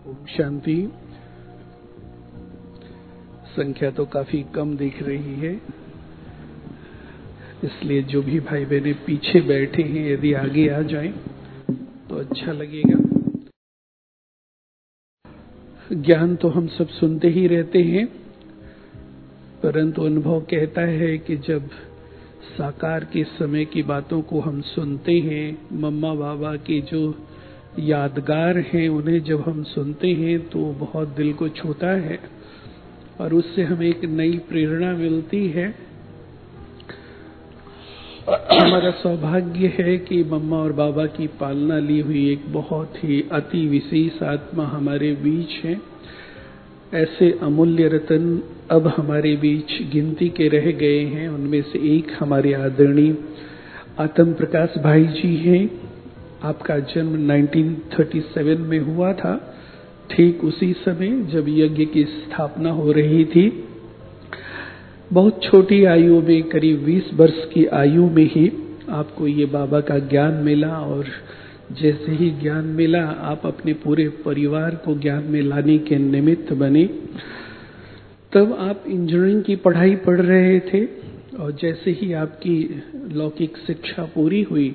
ओम शांति। संख्या तो काफी कम दिख रही है, इसलिए जो भी भाई बहने पीछे बैठे हैं यदि आगे आ जाएं तो अच्छा लगेगा। ज्ञान तो हम सब सुनते ही रहते हैं, परंतु अनुभव कहता है कि जब साकार के समय की बातों को हम सुनते हैं, मम्मा बाबा के जो यादगार हैं उन्हें जब हम सुनते हैं तो बहुत दिल को छूता है और उससे हमें एक नई प्रेरणा मिलती है। हमारा सौभाग्य है कि मम्मा और बाबा की पालना ली हुई एक बहुत ही अति विशेष आत्मा हमारे बीच है। ऐसे अमूल्य रतन अब हमारे बीच गिनती के रह गए हैं। उनमें से एक हमारे आदरणीय आत्म प्रकाश भाई जी हैं। आपका जन्म 1937 में हुआ था, ठीक उसी समय जब यज्ञ की स्थापना हो रही थी। बहुत छोटी आयु में, करीब 20 वर्ष की आयु में ही आपको ये बाबा का ज्ञान मिला और जैसे ही ज्ञान मिला आप अपने पूरे परिवार को ज्ञान में लाने के निमित्त बने। तब आप इंजीनियरिंग की पढ़ाई पढ़ रहे थे और जैसे ही आपकी लौकिक शिक्षा पूरी हुई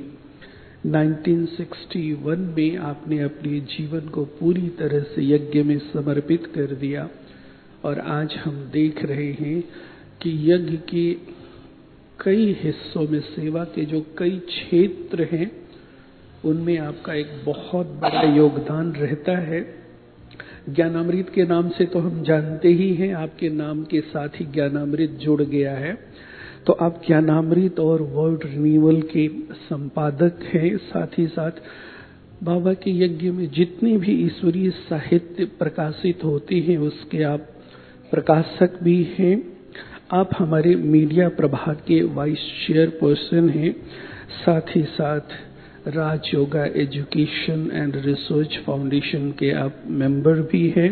1961 में आपने अपने जीवन को पूरी तरह से यज्ञ में समर्पित कर दिया। और आज हम देख रहे हैं कि यज्ञ के कई हिस्सों में सेवा के जो कई क्षेत्र हैं उनमें आपका एक बहुत बड़ा योगदान रहता है। ज्ञानामृत के नाम से तो हम जानते ही हैं, आपके नाम के साथ ही ज्ञानामृत जुड़ गया है। तो आप ज्ञानामृत और वर्ल्ड रिन्यूअल के संपादक हैं, साथ ही साथ बाबा के यज्ञ में जितने भी ईश्वरीय साहित्य प्रकाशित होते हैं उसके आप प्रकाशक भी हैं। आप हमारे मीडिया प्रभाग के वाइस चेयरपर्सन हैं, साथ ही साथ Raj yoga education and research foundation के आप मेंबर भी हैं।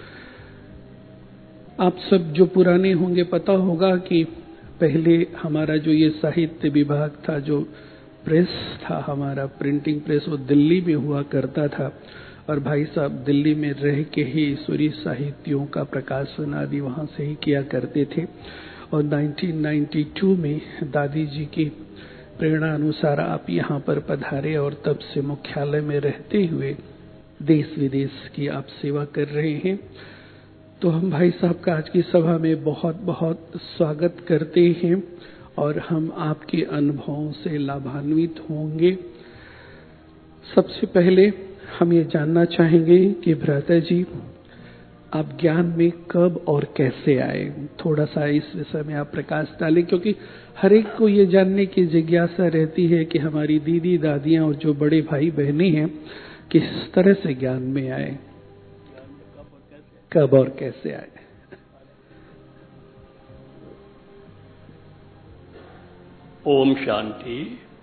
आप सब जो पुराने होंगे पता होगा कि पहले हमारा जो ये साहित्य विभाग था, जो प्रेस था हमारा प्रिंटिंग प्रेस, वो दिल्ली में हुआ करता था और भाई साहब दिल्ली में रह के ही ईश्वरीय साहित्यों का प्रकाशन आदि वहाँ से ही किया करते थे। और 1992 में दादी जी की प्रेरणा अनुसार आप यहाँ पर पधारे और तब से मुख्यालय में रहते हुए देश विदेश की आप सेवा कर रहे हैं। तो हम भाई साहब का आज की सभा में बहुत बहुत स्वागत करते हैं और हम आपके अनुभवों से लाभान्वित होंगे। सबसे पहले हम ये जानना चाहेंगे कि भ्राता जी आप ज्ञान में कब और कैसे आए, थोड़ा सा इस विषय में आप प्रकाश डालें, क्योंकि हर एक को ये जानने की जिज्ञासा रहती है कि हमारी दीदी दादियां और जो बड़े भाई बहनें हैं किस तरह से ज्ञान में आए, कब और कैसे आए। ओम शांति।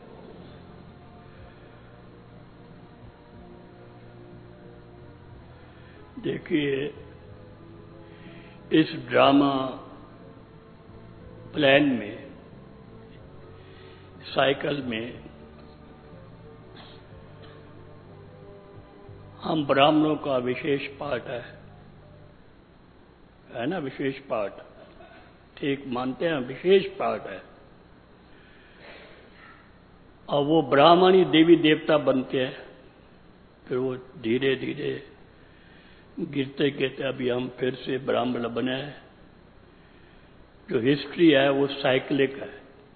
देखिए, इस ड्रामा प्लान में, साइकिल में हम ब्राह्मणों का विशेष पार्ट है ना, विशेष पार्ट, ठीक मानते हैं, विशेष पार्ट है। और वो ब्राह्मण ही देवी देवता बनते हैं, फिर वो धीरे धीरे गिरते गिरते अभी हम फिर से ब्राह्मण बने हैं। जो हिस्ट्री है वो साइक्लिक है।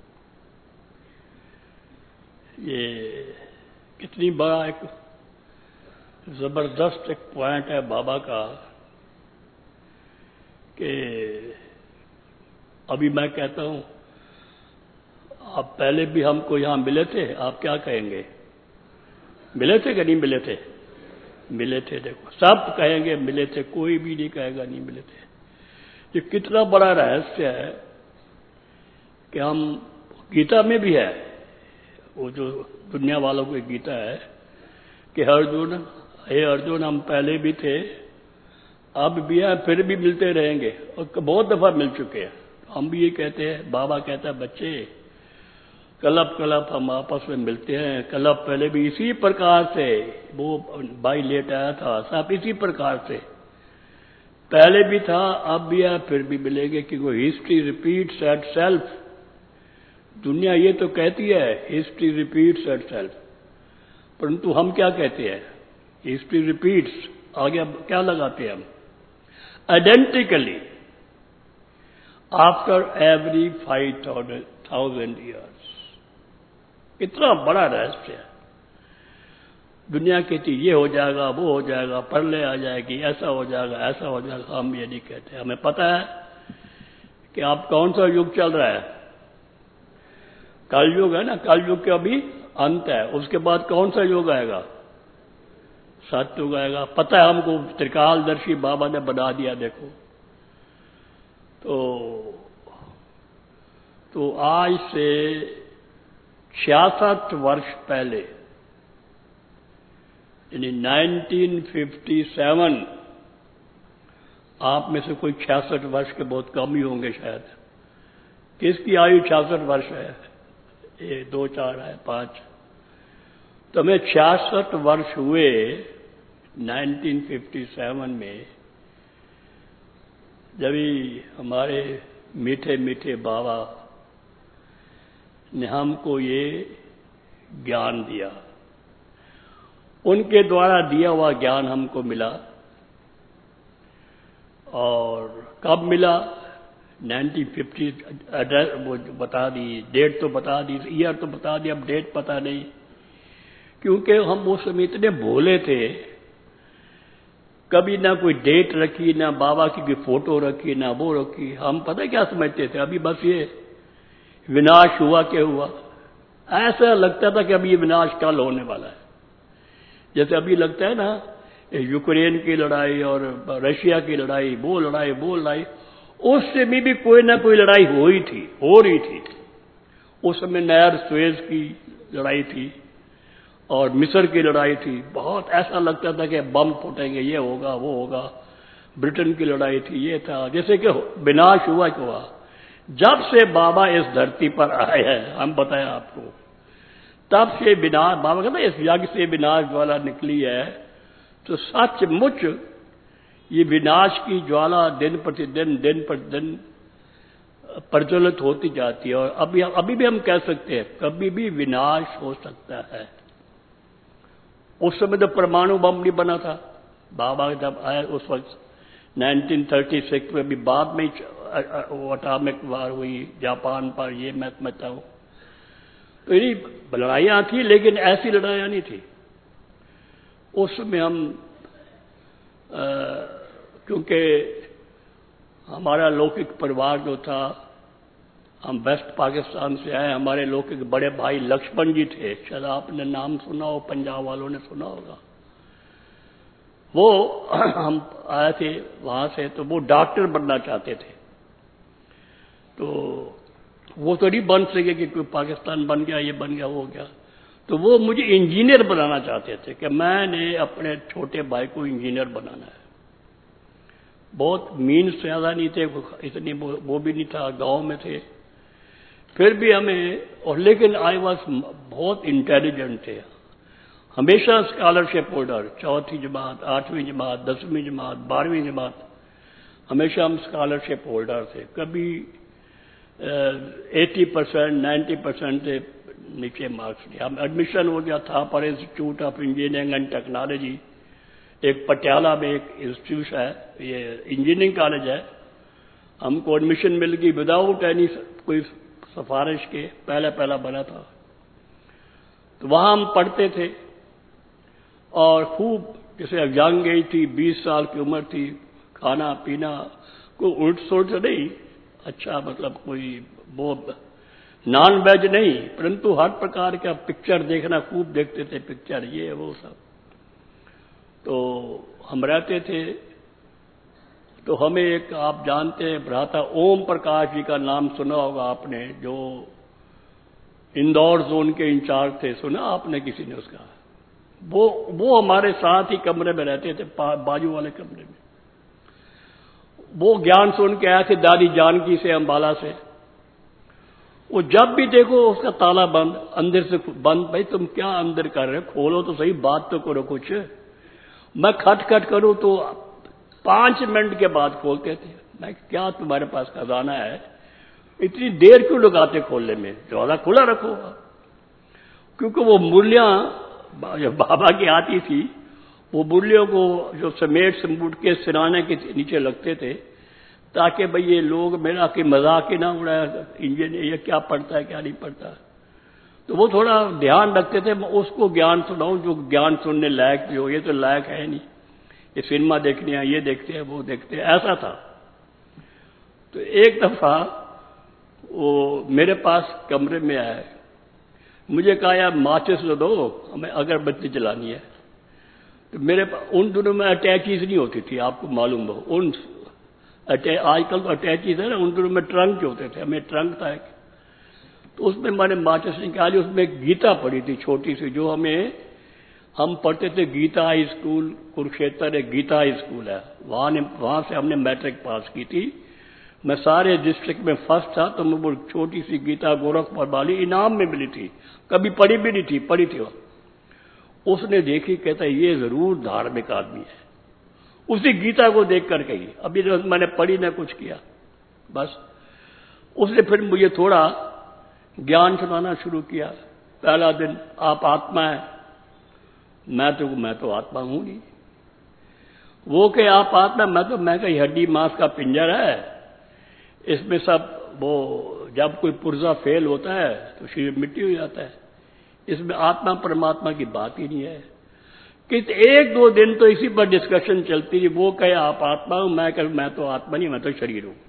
ये कितनी बड़ा एक जबरदस्त एक पॉइंट है बाबा का कि अभी मैं कहता हूं आप पहले भी हमको यहां मिले थे, आप क्या कहेंगे, मिले थे कि नहीं मिले थे? मिले थे। देखो, सब कहेंगे मिले थे, कोई भी नहीं कहेगा नहीं मिले थे। ये कितना बड़ा रहस्य है कि हम, गीता में भी है, वो जो दुनिया वालों की गीता है कि अर्जुन, हे अर्जुन, हम पहले भी थे, अब भी है, फिर भी मिलते रहेंगे, और बहुत दफा मिल चुके हैं। हम भी ये कहते हैं, बाबा कहता है, बच्चे कलप हम आपस में मिलते हैं। कलप पहले भी इसी प्रकार से, वो भाई लेट आया था, सब इसी प्रकार से पहले भी था, अब भी है, फिर भी मिलेंगे, क्योंकि हिस्ट्री रिपीट्स एट सेल्फ। दुनिया ये तो कहती है हिस्ट्री रिपीट्स एट सेल्फ, परंतु हम क्या कहते हैं? हिस्ट्री रिपीट्स, आगे अब क्या लगाते हैं हम? Identically after every 5,000 years. इतना बड़ा रहस्य है। दुनिया कहती ये हो जाएगा, वो हो जाएगा, प्रलय आ जाएगी, ऐसा हो जाएगा, ऐसा हो जाएगा। हम ये नहीं कहते। हमें पता है कि आप कौन सा युग चल रहा है। कलयुग है ना, कलयुग के अभी अंत है, उसके बाद कौन सा युग आएगा? सतयुग आएगा। पता है हमको, त्रिकालदर्शी बाबा ने बना दिया। देखो तो आज से 66 वर्ष पहले, यानी 1957, आप में से कोई 66 वर्ष के बहुत कम ही होंगे शायद। किसकी आयु 66 वर्ष है? 1, 2, 4 है, 5। तो हमें 66 वर्ष हुए 1957 में, जब हमारे मीठे मीठे बाबा ने हमको ये ज्ञान दिया। उनके द्वारा दिया हुआ ज्ञान हमको मिला। और कब मिला? 1950। एड्रेस वो बता दी, डेट तो बता दी, ईयर तो बता दी, अब डेट पता नहीं, क्योंकि हम उस समय इतने भोले थे। कभी ना कोई डेट रखी, ना बाबा की कोई फोटो रखी, ना वो रखी। हम पता क्या समझते थे? अभी बस ये विनाश हुआ क्या हुआ, ऐसा लगता था कि अभी ये विनाश कल होने वाला है। जैसे अभी लगता है ना, यूक्रेन की लड़ाई और रशिया की लड़ाई, वो लड़ाई, उस समय भी कोई ना कोई लड़ाई हो रही थी। उस समय नहर सुएज की लड़ाई थी और मिस्र की लड़ाई थी। बहुत ऐसा लगता था कि बम फूटेंगे, ये होगा, वो होगा। ब्रिटेन की लड़ाई थी, ये था। जैसे कि विनाश हुआ क्या? जब से बाबा इस धरती पर आए हैं, हम बताएं आपको, तब से विनाश, बाबा कहते हैं इस यज्ञ से विनाश ज्वाला निकली है। तो सचमुच ये विनाश की ज्वाला दिन प्रतिदिन प्रज्वलित होती जाती है। और अभी भी हम कह सकते हैं कभी भी विनाश हो सकता है। उस समय तो परमाणु बम नहीं बना था। बाबा जब आए उस वक्त 1936 में, भी बाद में एटॉमिक वार हुई जापान पर, ये मैं समझता हूं। तो ये लड़ाइयां थी, लेकिन ऐसी लड़ाइयां नहीं थी। उस समय हम क्योंकि हमारा लौकिक परिवार जो था, हम वेस्ट पाकिस्तान से आए। हमारे लौकिक बड़े भाई लक्ष्मण जी थे, शायद आपने नाम सुना हो, पंजाब वालों ने सुना होगा। वो हम आए थे वहां से, तो वो डॉक्टर बनना चाहते थे। तो वो तो नहीं बन सके कि कोई पाकिस्तान बन गया, ये बन गया, वो हो गया। तो वो मुझे इंजीनियर बनाना चाहते थे कि मैंने अपने छोटे भाई को इंजीनियर बनाना है। बहुत मीन्स ज्यादा नहीं थे, इतनी वो भी नहीं था, गांव में थे। फिर भी हमें, और लेकिन आई वॉज बहुत इंटेलिजेंट थे। हमेशा स्कॉलरशिप होल्डर, 4वीं जमात, 8वीं जमात, 10वीं जमात, 12वीं जमात, हमेशा हम स्कॉलरशिप होल्डर थे। कभी 80%, 90% से नीचे मार्क्स नहीं। हम एडमिशन हो गया था पर institute of engineering and technology, एक पटियाला में एक इंस्टीट्यूट है, ये इंजीनियरिंग कॉलेज है। हमको एडमिशन मिल गई विदाउट एनी कोई सिफारिश के, पहला बना था। तो वहां हम पढ़ते थे और खूब, जैसे यंग एज थी, 20 साल की उम्र थी, खाना पीना कोई उल्ट सुलट नहीं, अच्छा, मतलब कोई वो नॉन वेज नहीं, परंतु हर प्रकार का पिक्चर देखना खूब देखते थे, पिक्चर ये वो सब। तो हम रहते थे। तो हमें एक, आप जानते हैं, भ्राता ओम प्रकाश जी का नाम सुना होगा आपने, जो इंदौर जोन के इंचार्ज थे, सुना आपने किसी ने उसका? वो हमारे साथ ही कमरे में रहते थे, बाजू वाले कमरे में। वो ज्ञान सुन के आए थे दादी जानकी से, अंबाला से। वो जब भी देखो उसका ताला बंद, अंदर से बंद। भाई तुम क्या अंदर कर रहे हो, खोलो तो सही, बात तो करो कुछ। मैं खट करूं तो 5 मिनट के बाद खोलते थे। मैं क्या तुम्हारे पास खजाना है, इतनी देर क्यों लगाते खोलने में, ज्यादा खुला रखो। क्योंकि वो मुरलियां जो बाबा की आती थी, वो मुरलियों को जो समेट समूट के सिराने के नीचे लगते थे, ताकि भाई ये लोग मेरा कि मजाक ही ना उड़ाया, इंजीनियर ये क्या पढ़ता है क्या नहीं पढ़ता। तो वो थोड़ा ध्यान रखते थे, मैं उसको ज्ञान सुनाऊं जो ज्ञान सुनने लायक भी हो। ये तो लायक है नहीं, ये सिनेमा देखने हैं, ये देखते हैं, वो देखते हैं, ऐसा था। तो एक दफा वो मेरे पास कमरे में आए, मुझे कहा यार माचिस दो, हमें अगरबत्ती जलानी है। तो मेरे उन दिनों में अटैचीज नहीं होती थी, आपको मालूम हो। आजकल तो अटैचीज है ना, उन दिनों में ट्रंक होते थे, हमें ट्रंक था एक। तो उसमें मैंने माचिस निकाली, उसमें एक गीता पड़ी थी छोटी सी, जो हम पढ़ते थे गीता हाई स्कूल, कुरुक्षेत्र एक गीता हाई स्कूल है, वहां से हमने मैट्रिक पास की थी। मैं सारे डिस्ट्रिक्ट में फर्स्ट था। तो मैं वो छोटी सी गीता गोरखपुर वाली इनाम में मिली थी, कभी पढ़ी भी नहीं थी, पढ़ी थी वो। उसने देखी, कहता ये जरूर धार्मिक आदमी है। उसी गीता को देख कर कही, अभी जो मैंने पढ़ी ना कुछ किया, बस। उसने फिर मुझे थोड़ा ज्ञान सुनाना शुरू किया। पहला दिन, आप आत्मा है, मैं तो आत्मा हूं नहीं। वो कहे आप आत्मा, मैं कही हड्डी मांस का पिंजर है, इसमें सब वो जब कोई पुर्जा फेल होता है तो शरीर मिट्टी हो जाता है, इसमें आत्मा परमात्मा की बात ही नहीं है। कि 1-2 दिन तो इसी पर डिस्कशन चलती रही। वो कहे आप आत्मा हूं, मैं तो आत्मा नहीं, मैं तो शरीर हूं।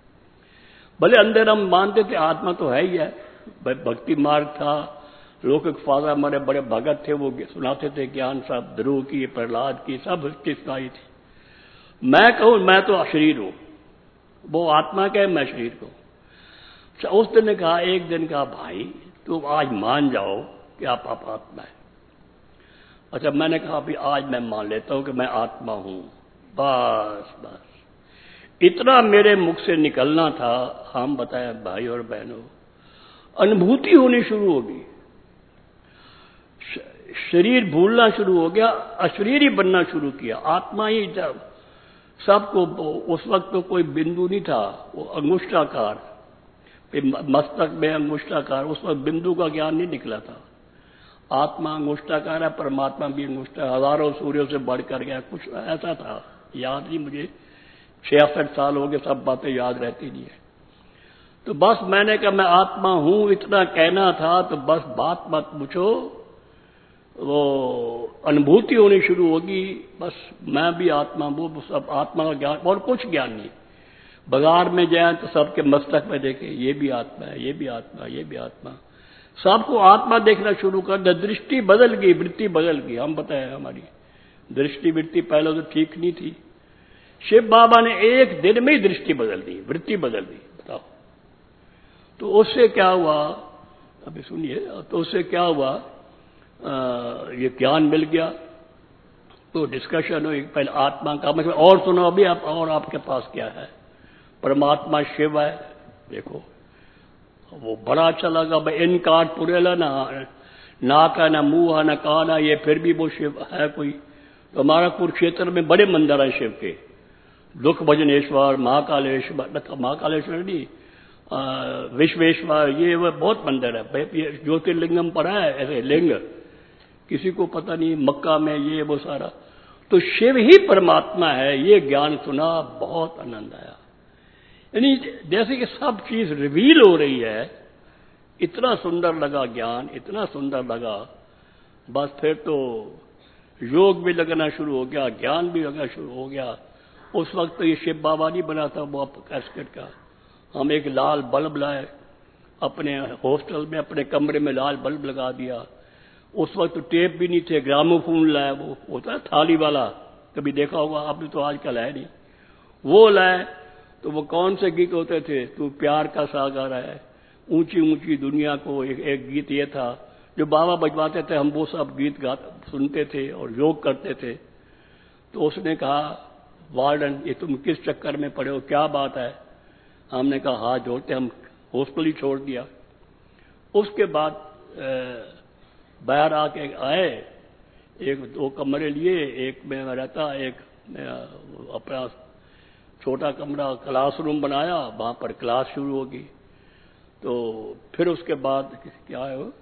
भले अंदर हम मानते थे आत्मा तो है ही है। भक्ति मार्ग था, लौकिक फादर हमारे बड़े भगत थे, वो सुनाते थे ज्ञान, सब ध्रुव की, प्रहलाद की, सब सुनाई थी। मैं कहूं मैं तो शरीर हूं, वो आत्मा कहे मैं शरीर हूं। उस दिन ने कहा, एक दिन कहा भाई तुम आज मान जाओ कि आप आत्मा है। अच्छा, मैंने कहा अभी आज मैं मान लेता हूं कि मैं आत्मा हूं। बस इतना मेरे मुख से निकलना था। हम बताया भाई और बहनों, अनुभूति होनी शुरू होगी, शरीर भूलना शुरू हो गया, अशरीर ही बनना शुरू किया। आत्मा ही जब सबको, उस वक्त तो कोई बिंदु नहीं था, वो अंगुष्ठाकार, मस्तक में अंगुष्ठाकार, उस वक्त बिंदु का ज्ञान नहीं निकला था। आत्मा अंगुष्ठाकार है, परमात्मा भी अंगुष्ठा, हजारों सूर्यों से बढ़कर गया, कुछ ऐसा था, याद नहीं मुझे। 66 साल हो गए, सब बातें याद रहती नहीं है। तो बस मैंने कहा मैं आत्मा हूं, इतना कहना था। तो बस बात मत पूछो, वो अनुभूति होनी शुरू होगी। बस मैं भी आत्मा, वो सब आत्मा का ज्ञान, और कुछ ज्ञान नहीं। बाजार में जाए तो सबके मस्तक में देखे ये भी आत्मा है, ये भी आत्मा, ये भी आत्मा। सबको आत्मा देखना शुरू कर दिया, दृष्टि बदल गई, वृत्ति बदल गई। हम बताए हमारी दृष्टि वृत्ति पहले तो ठीक नहीं थी। शिव बाबा ने एक दिन में ही दृष्टि बदल दी, वृत्ति बदल दी। बताओ, तो उससे क्या हुआ, अभी सुनिए। तो उससे क्या हुआ, ये ज्ञान मिल गया। तो डिस्कशन हुई, पहले आत्मा का मतलब, और सुनो अभी आप, और आपके पास क्या है। परमात्मा शिव है, देखो वो बड़ा अच्छा लगा। भाई इन काट पुरेला ना का ना मुंह ना काना, ये फिर भी वो शिव है कोई। तो हमारा कुरुक्षेत्र में बड़े मंदिर हैं शिव के, दुख भजनेश्वर, महाकालेश्वर नहीं, विश्वेश्वर, ये वो बहुत मंदिर है। ज्योतिर्लिंगम पढ़ा है ऐसे लिंग, किसी को पता नहीं, मक्का में ये वो सारा। तो शिव ही परमात्मा है, ये ज्ञान सुना, बहुत आनंद आया। यानी जैसे कि सब चीज रिवील हो रही है, इतना सुंदर लगा ज्ञान, इतना सुंदर लगा। बस फिर तो योग भी लगना शुरू हो गया, ज्ञान भी लगना शुरू हो गया। उस वक्त तो ये शिव बाबा नहीं बना था वो कैस्केट का। हम एक लाल बल्ब लाए, अपने हॉस्टल में अपने कमरे में लाल बल्ब लगा दिया। उस वक्त तो टेप भी नहीं थे, ग्रामोफोन लाए, वो होता है थाली वाला, कभी देखा होगा आपने, तो आजकल है नहीं। वो लाए, तो वो कौन से गीत होते थे, तू प्यार का सागर है, ऊंची ऊंची दुनिया को, एक गीत ये था जो बाबा बजवाते थे। हम वो सब गीत सुनते थे और योग करते थे। तो उसने कहा, वार्डन ये तुम किस चक्कर में पड़े हो, क्या बात है। हमने कहा हाथ जोड़ते, हम हॉस्टल ही छोड़ दिया। उसके बाद बाहर आके आए, एक 2 कमरे लिए, एक में रहता, एक अपना छोटा कमरा क्लासरूम बनाया, वहां पर क्लास शुरू होगी। तो फिर उसके बाद क्या है वो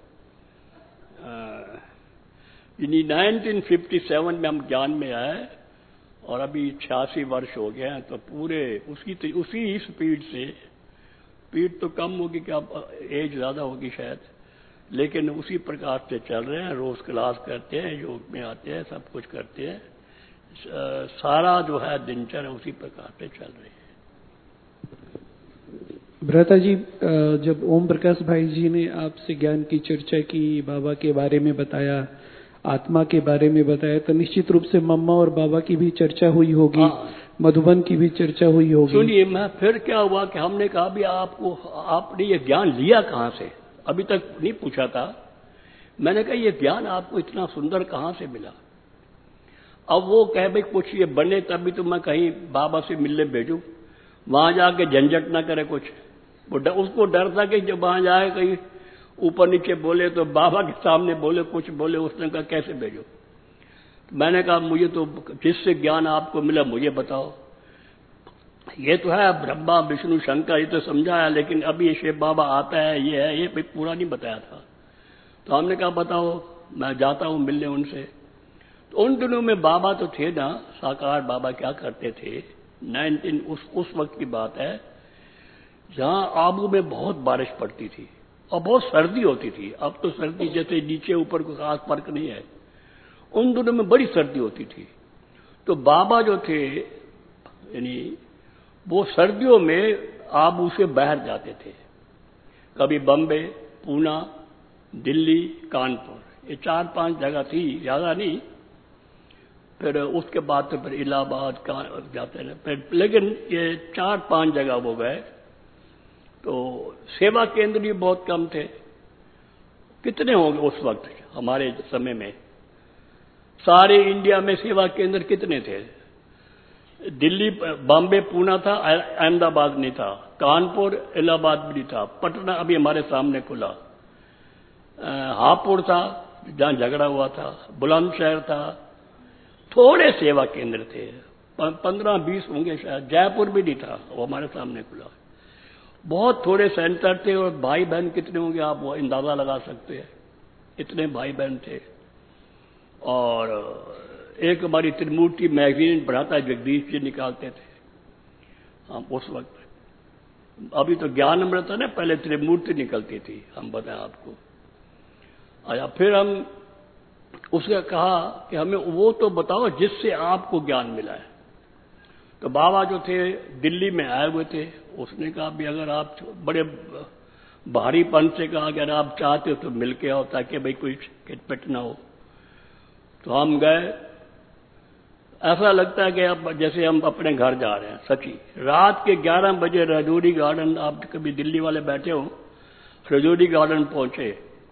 1957 में हम ज्ञान में आए और अभी 86 वर्ष हो गए हैं। तो पूरे उसी स्पीड से, स्पीड तो कम होगी कि अब एज ज़्यादा होगी शायद, लेकिन उसी प्रकार से चल रहे हैं। रोज क्लास करते हैं, योग में आते हैं, सब कुछ करते हैं। सारा जो है दिनचर्या उसी प्रकार से चल रही है। भ्राता जी, जब ओम प्रकाश भाई जी ने आपसे ज्ञान की चर्चा की, बाबा के बारे में बताया, आत्मा के बारे में बताया, तो निश्चित रूप से मम्मा और बाबा की भी चर्चा हुई होगी। हाँ। मधुबन की भी चर्चा हुई होगी। सुनिए, मैं फिर क्या हुआ कि हमने कहा भी आपने ये ज्ञान लिया कहां से, अभी तक नहीं पूछा था। मैंने कहा ये ज्ञान आपको इतना सुंदर कहां से मिला। अब वो कहे भाई कुछ ये बने तभी तो मैं कहीं बाबा से मिलने भेजूं, वहां जाके झंझट ना करे कुछ। उसको डर था कि जब वहां जाए कहीं ऊपर नीचे बोले तो बाबा के सामने बोले, कुछ बोले। उसने कहा कैसे भेजो। तो मैंने कहा मुझे तो जिससे ज्ञान आपको मिला मुझे बताओ। ये तो है ब्रह्मा विष्णु शंकर, ये तो समझाया, लेकिन अभी शिव बाबा आता है, ये है, ये पूरा नहीं बताया था। तो हमने कहा बताओ, मैं जाता हूं मिलने उनसे। तो उन दिनों में बाबा तो थे ना, साकार बाबा क्या करते थे, 19 उस वक्त की बात है जहां आबू में बहुत बारिश पड़ती थी और बहुत सर्दी होती थी। अब तो सर्दी जैसे नीचे ऊपर कोई खास फर्क नहीं है, उन दिनों में बड़ी सर्दी होती थी। तो बाबा जो थे यानी वो सर्दियों में आबू से बाहर जाते थे, कभी बम्बे, पूना, दिल्ली, कानपुर, ये 4-5 जगह थी, ज्यादा नहीं। फिर उसके बाद तो फिर इलाहाबाद जाते रहे, लेकिन ये 4-5 जगह वो गए। तो सेवा केंद्र भी बहुत कम थे। कितने होंगे उस वक्त हमारे समय में? सारे इंडिया में सेवा केंद्र कितने थे? दिल्ली, बॉम्बे, पूना था, अहमदाबाद नहीं था, कानपुर, इलाहाबाद भी नहीं था, पटना अभी हमारे सामने खुला, हापुड़ था जहां झगड़ा हुआ था, बुलंदशहर था। थोड़े सेवा केंद्र थे, 15-20 होंगे शायद। जयपुर भी नहीं था, वो हमारे सामने खुला। बहुत थोड़े सेंटर थे और भाई बहन कितने होंगे आप वो अंदाजा लगा सकते हैं, इतने भाई बहन थे। और एक हमारी त्रिमूर्ति मैगजीन भ्राता जगदीश जी निकालते थे हम उस वक्त। अभी तो ज्ञान अमृत है ना, पहले त्रिमूर्ति निकलती थी, हम बताएं आपको। आया फिर हम उसने कहा कि हमें वो तो बताओ जिससे आपको ज्ञान मिला है। तो बाबा जो थे दिल्ली में आए हुए थे, उसने कहा भी अगर आप बड़े भारीपन से कहा अगर आप चाहते हो तो मिल के आओ ताकि भाई कोई खिटपिट ना हो। तो हम गए। ऐसा लगता है कि अब जैसे हम अपने घर जा रहे हैं। सची रात के 11 बजे रजौरी गार्डन, आप कभी दिल्ली वाले बैठे हो, रजौरी गार्डन पहुंचे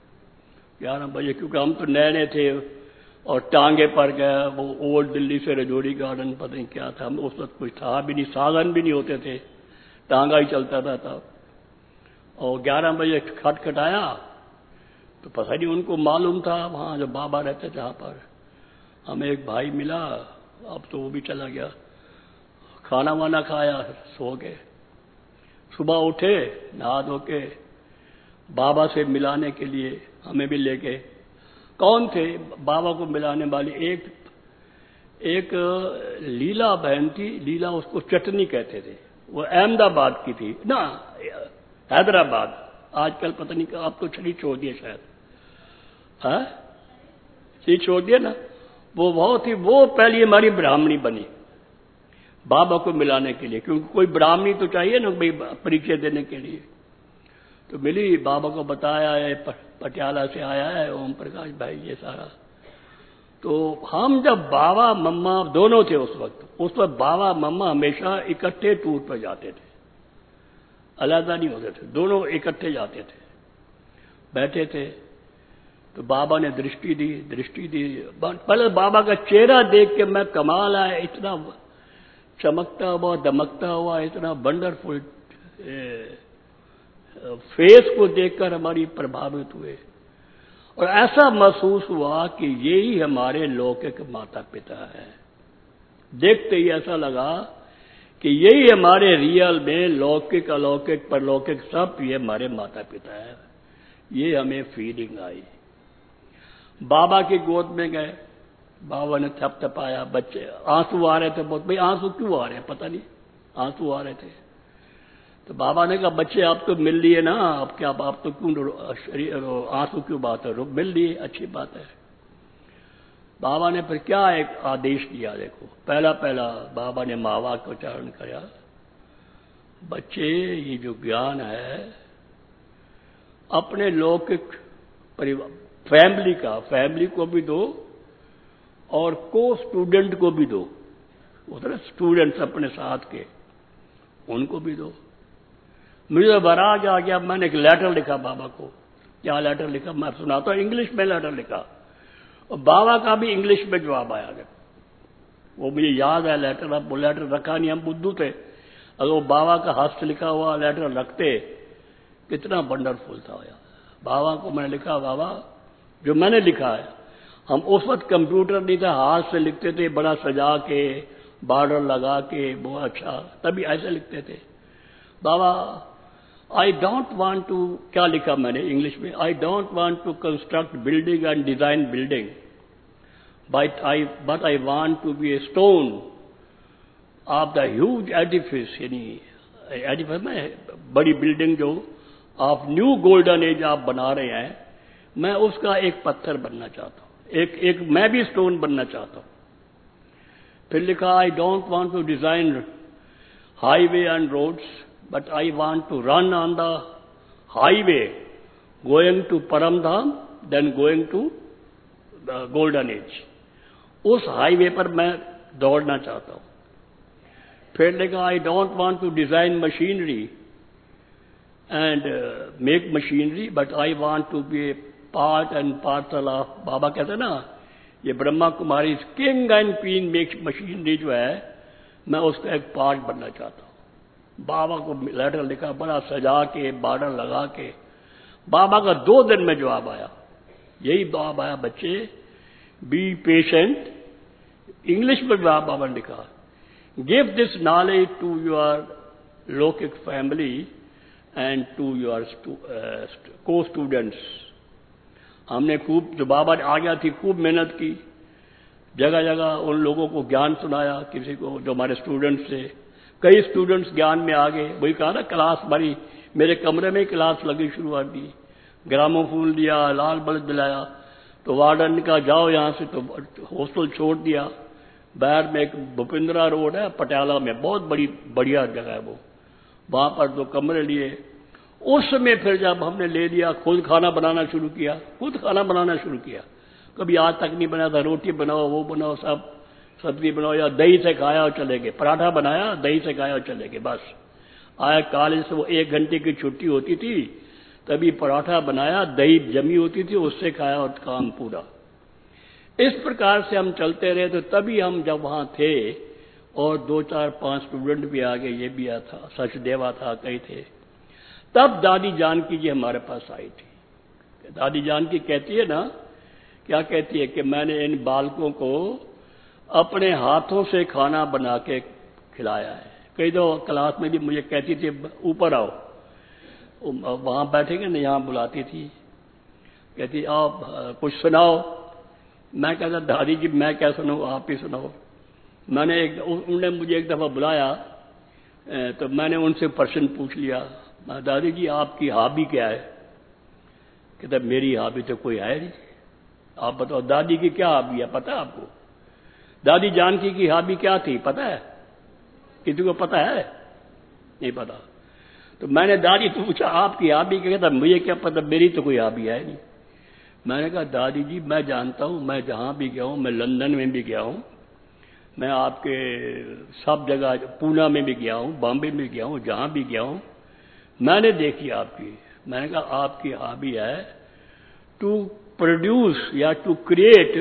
11 बजे, क्योंकि हम तो नए नए थे और टांगे पर गए। वो ओल्ड दिल्ली से रजौरी गार्डन पता नहीं क्या था, हम उस वक्त कुछ था भी नहीं, साधन भी नहीं होते थे, टांगा ही चलता था। और 11 बजे खटखटाया तो पता नहीं उनको मालूम था वहां जो बाबा रहते थे, वहां पर हमें एक भाई मिला। अब तो वो भी चला गया। खाना वाना खाया, सो गए। सुबह उठे, नहा धो के बाबा से मिलाने के लिए हमें भी लेके। कौन थे बाबा को मिलाने वाली? एक लीला बहन थी, लीला उसको चटनी कहते थे, वो अहमदाबाद की थी ना, हैदराबाद। आजकल पता नहीं, आप तो छड़ी छोड़ दिए शायद, है छड़ी छोड़ दिया ना। वो बहुत ही, वो पहली हमारी ब्राह्मणी बनी बाबा को मिलाने के लिए, क्योंकि कोई ब्राह्मणी तो चाहिए ना भाई परिचय देने के लिए। तो मिली, बाबा को बताया है पटियाला से आया है ओम प्रकाश भाई ये सारा। तो हम जब बाबा मम्मा दोनों थे उस वक्त बाबा मम्मा हमेशा इकट्ठे टूर पर जाते थे, अलग नहीं होते थे, दोनों इकट्ठे जाते थे। बैठे थे तो बाबा ने दृष्टि दी। पहले बाबा का चेहरा देख के मैं कमाल आया, इतना चमकता हुआ दमकता हुआ, इतना वंडरफुल फेस को देखकर हमारी प्रभावित हुए और ऐसा महसूस हुआ कि यही हमारे लौकिक माता पिता है। देखते ही ऐसा लगा कि यही हमारे रियल में लौकिक अलौकिक परलौकिक सब ये हमारे माता पिता है। ये हमें फीलिंग आई। बाबा की गोद में गए, बाबा ने थपथपाया, बच्चे आंसू आ रहे थे बहुत। भाई आंसू क्यों आ रहे हैं पता नहीं, आंसू आ रहे थे। तो बाबा ने कहा बच्चे आप तो मिल लिए ना, आप क्या आप तो क्यों आंसू क्यों बात है, मिल लिए अच्छी बात है। बाबा ने फिर क्या एक आदेश दिया, देखो पहला पहला बाबा ने मावा का उच्चारण किया, बच्चे ये जो ज्ञान है अपने लौकिक परिवार फैमिली को भी दो और को स्टूडेंट को भी दो, उधर स्टूडेंट्स अपने साथ के उनको भी दो। मुझे बराज आ गया, मैंने एक लेटर लिखा बाबा को। क्या लेटर लिखा मैं सुनाता हूं, इंग्लिश में लेटर लिखा और बाबा का भी इंग्लिश में जवाब आया। वो मुझे याद है लेटर, अब वो लेटर रखा नहीं, हम बुद्धू थे। अगर वो बाबा का हस्त लिखा हुआ लेटर रखते कितना वंडरफुल था यार। बाबा को मैंने लिखा, बाबा जो मैंने लिखा है, हम उस वक्त कंप्यूटर नहीं था, हाथ से लिखते थे, बड़ा सजा के बॉर्डर लगा के बहुत अच्छा, तभी ऐसे लिखते थे। Baba I don't want to, क्या लिखा मैंने इंग्लिश में, I don't want to construct building and design building but I want to be a stone of the huge edifice, यानी एडिफिस में बड़ी बिल्डिंग जो आप न्यू गोल्डन एज आप बना रहे हैं, मैं उसका एक पत्थर बनना चाहता हूं, एक मैं भी स्टोन बनना चाहता हूं। फिर लिखा I don't want to design highway and roads but I want to run on the highway going to Paramdham then going to the golden age. उस हाईवे पर मैं दौड़ना चाहता हूं। फिर लिखा I don't want to design machinery and make machinery but I want to be a part and parcel of, Baba कहते हैं ना ये Brahma Kumari king and queen make machinery जो है, मैं उसका एक पार्ट बनना चाहता हूं। बाबा को लेटर लिखा, बड़ा सजा के बॉर्डर लगा के। बाबा का 2 दिन में जवाब आया, यही जवाब आया, बच्चे बी पेशेंट। इंग्लिश में बाबा ने लिखा, give this knowledge to your लौकिक फैमिली एंड टू योर को स्टूडेंट्स। हमने खूब, जो बाबा आ गया थी, खूब मेहनत की, जगह जगह उन लोगों को ज्ञान सुनाया, किसी को जो हमारे स्टूडेंट्स थे। कई स्टूडेंट्स ज्ञान में आ गए। वही कहा ना, क्लास हमारी मेरे कमरे में ही क्लास लगी शुरुआत की। ग्रामोफोन दिया, लाल बल्ब दिलाया, तो वार्डन ने कहा जाओ यहां से, तो हॉस्टल छोड़ दिया। बाहर में एक भूपिंद्रा रोड है पटियाला में, बहुत बड़ी बढ़िया जगह है वो, वहां पर 2 कमरे लिए। उस समय फिर जब हमने ले लिया, खुद खाना बनाना शुरू किया, खुद खाना बनाना शुरू किया। कभी आज तक नहीं बनाया था, रोटी बनाओ, वो बनाओ, सब सब्जी बनाओ, या दही से खाया और चले गए। पराठा बनाया, दही से खाया और चले गए, बस। आया कॉलेज से, वो 1 घंटे की छुट्टी होती थी, तभी पराठा बनाया, दही जमी होती थी, उससे खाया और काम पूरा। इस प्रकार से हम चलते रहे। तो तभी हम जब वहां थे और 2, 4, 5 स्टूडेंट भी आ गए, ये भी आया था, सचदेवा था, कई थे। तब दादी जानकी जी हमारे पास आई थी। दादी जानकी कहती है ना, क्या कहती है कि मैंने इन बालकों को अपने हाथों से खाना बना के खिलाया है। कई दो क्लास में भी मुझे कहती थी ऊपर आओ, वहां बैठेंगे ना, यहां बुलाती थी, कहती आप कुछ सुनाओ। मैं कहता दादी जी मैं क्या सुनाऊं, आप ही सुनाओ। उन्होंने मुझे एक दफा बुलाया, तो मैंने उनसे प्रश्न पूछ लिया, दादी जी आपकी हॉबी क्या है? कहता मेरी हॉबी तो कोई है नहीं, आप बताओ दादी की क्या हॉबी है, पता है आपको? दादी जानकी की हॉबी क्या थी पता है? किसी को पता है? नहीं पता। तो मैंने दादी से पूछा आपकी हॉबी क्या? कहता मुझे क्या पता, मेरी तो कोई हॉबी है नहीं। मैंने कहा दादी जी मैं जानता हूं, मैं जहां भी गया हूं, मैं लंदन में भी गया हूं, मैं आपके सब जगह, पूना में भी गया हूं, बॉम्बे में गया हूं, जहां भी गया हूं, मैंने देखी आपकी। मैंने कहा आपकी हॉबी है टू प्रोड्यूस या टू क्रिएट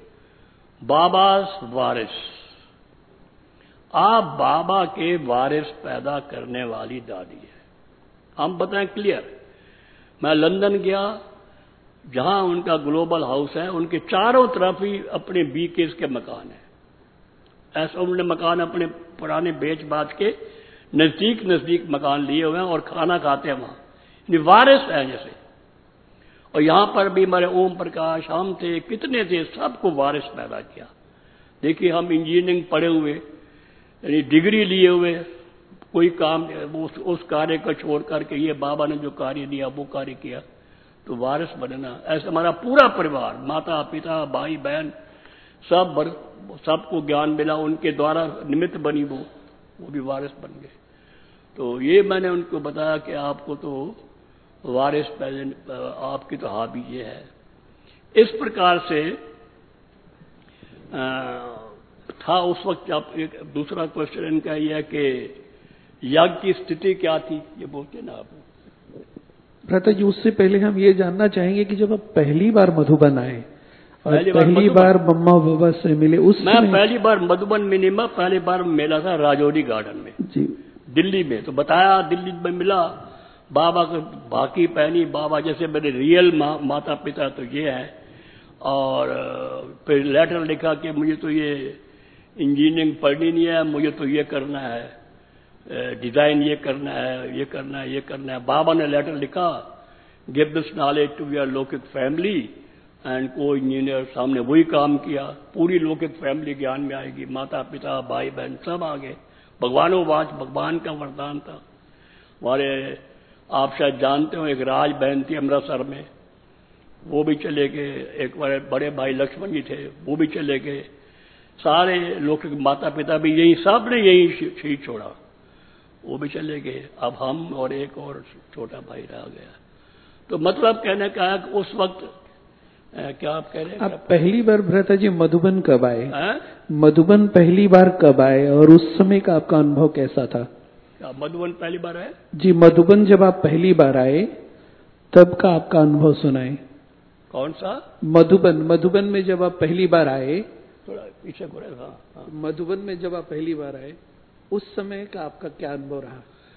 बाबास वारिस। आप बाबा के वारिस पैदा करने वाली दादी है। हम बताएं क्लियर। मैं लंदन गया, जहां उनका ग्लोबल हाउस है, उनके चारों तरफ ही अपने बीकेस के मकान है। ऐसा उन्होंने मकान अपने पुराने बेच बाच के नजदीक नजदीक मकान लिए हुए हैं और खाना खाते हैं वहां, वारिस है जैसे। और यहां पर भी हमारे ओम प्रकाश, हम थे, कितने थे, सबको वारिस पैदा किया। देखिए हम इंजीनियरिंग पढ़े हुए, यानी डिग्री लिए हुए, कोई काम उस कार्य को छोड़ करके ये बाबा ने जो कार्य दिया वो कार्य किया, तो वारिस बनना। ऐसे हमारा पूरा परिवार, माता पिता भाई बहन, सबको ज्ञान मिला, उनके द्वारा निमित्त बनी वो भी वारिस बन गए। तो ये मैंने उनको बताया कि आपको तो वारिस आपकी तो हॉबी ये है। इस प्रकार से था उस वक्त। आप एक दूसरा क्वेश्चन इनका यह है कि यज्ञ की स्थिति क्या थी, ये बोलते ना आप। भ्राता जी, उससे पहले हम ये जानना चाहेंगे कि जब आप पहली बार मधुबन आए और पहली बार मम्मा बाबा से मिले, उस मैं पहली बार मधुबन में नहीं, मैं पहली बार मिला था राजौरी गार्डन में जी, दिल्ली में। तो बताया दिल्ली में मिला, बाबा को बाकी पहनी, बाबा जैसे मेरे रियल माता पिता तो ये है। और फिर लेटर लिखा कि मुझे तो ये इंजीनियरिंग पढ़नी नहीं है, मुझे तो ये करना है, डिजाइन ये करना है, ये करना है, ये करना है। बाबा ने लेटर लिखा, give this knowledge to your लौकिक फैमिली एंड को इंजीनियर। सामने वही काम किया, पूरी लौकिक फैमिली ज्ञान में आएगी, माता पिता भाई बहन सब आ गए। भगवानोवाच, भगवान का वरदान था। हमारे आप शायद जानते हो, एक राज बहन थी अमृतसर में, वो भी चले गए। एक बड़े भाई लक्ष्मण जी थे, वो भी चले गए। सारे लौकिक माता पिता भी यही, सब ने यही शहीद छोड़ा, वो भी चले गए। अब हम और एक और छोटा भाई रह गया। तो मतलब कहने का है कि उस वक्त क्या आप कह रहे हैं? आप पहली बार भ्राता जी मधुबन कब आए? मधुबन पहली बार कब आए और उस समय का आपका अनुभव कैसा था? क्या मधुबन पहली बार आए? जी, मधुबन जब आप पहली बार आए तब का आपका अनुभव सुनाए। कौन सा? मधुबन में जब आप पहली बार आए, थोड़ा पीछे को रहे। हाँ। मधुबन में जब आप पहली बार आए, उस समय का आपका क्या अनुभव रहा?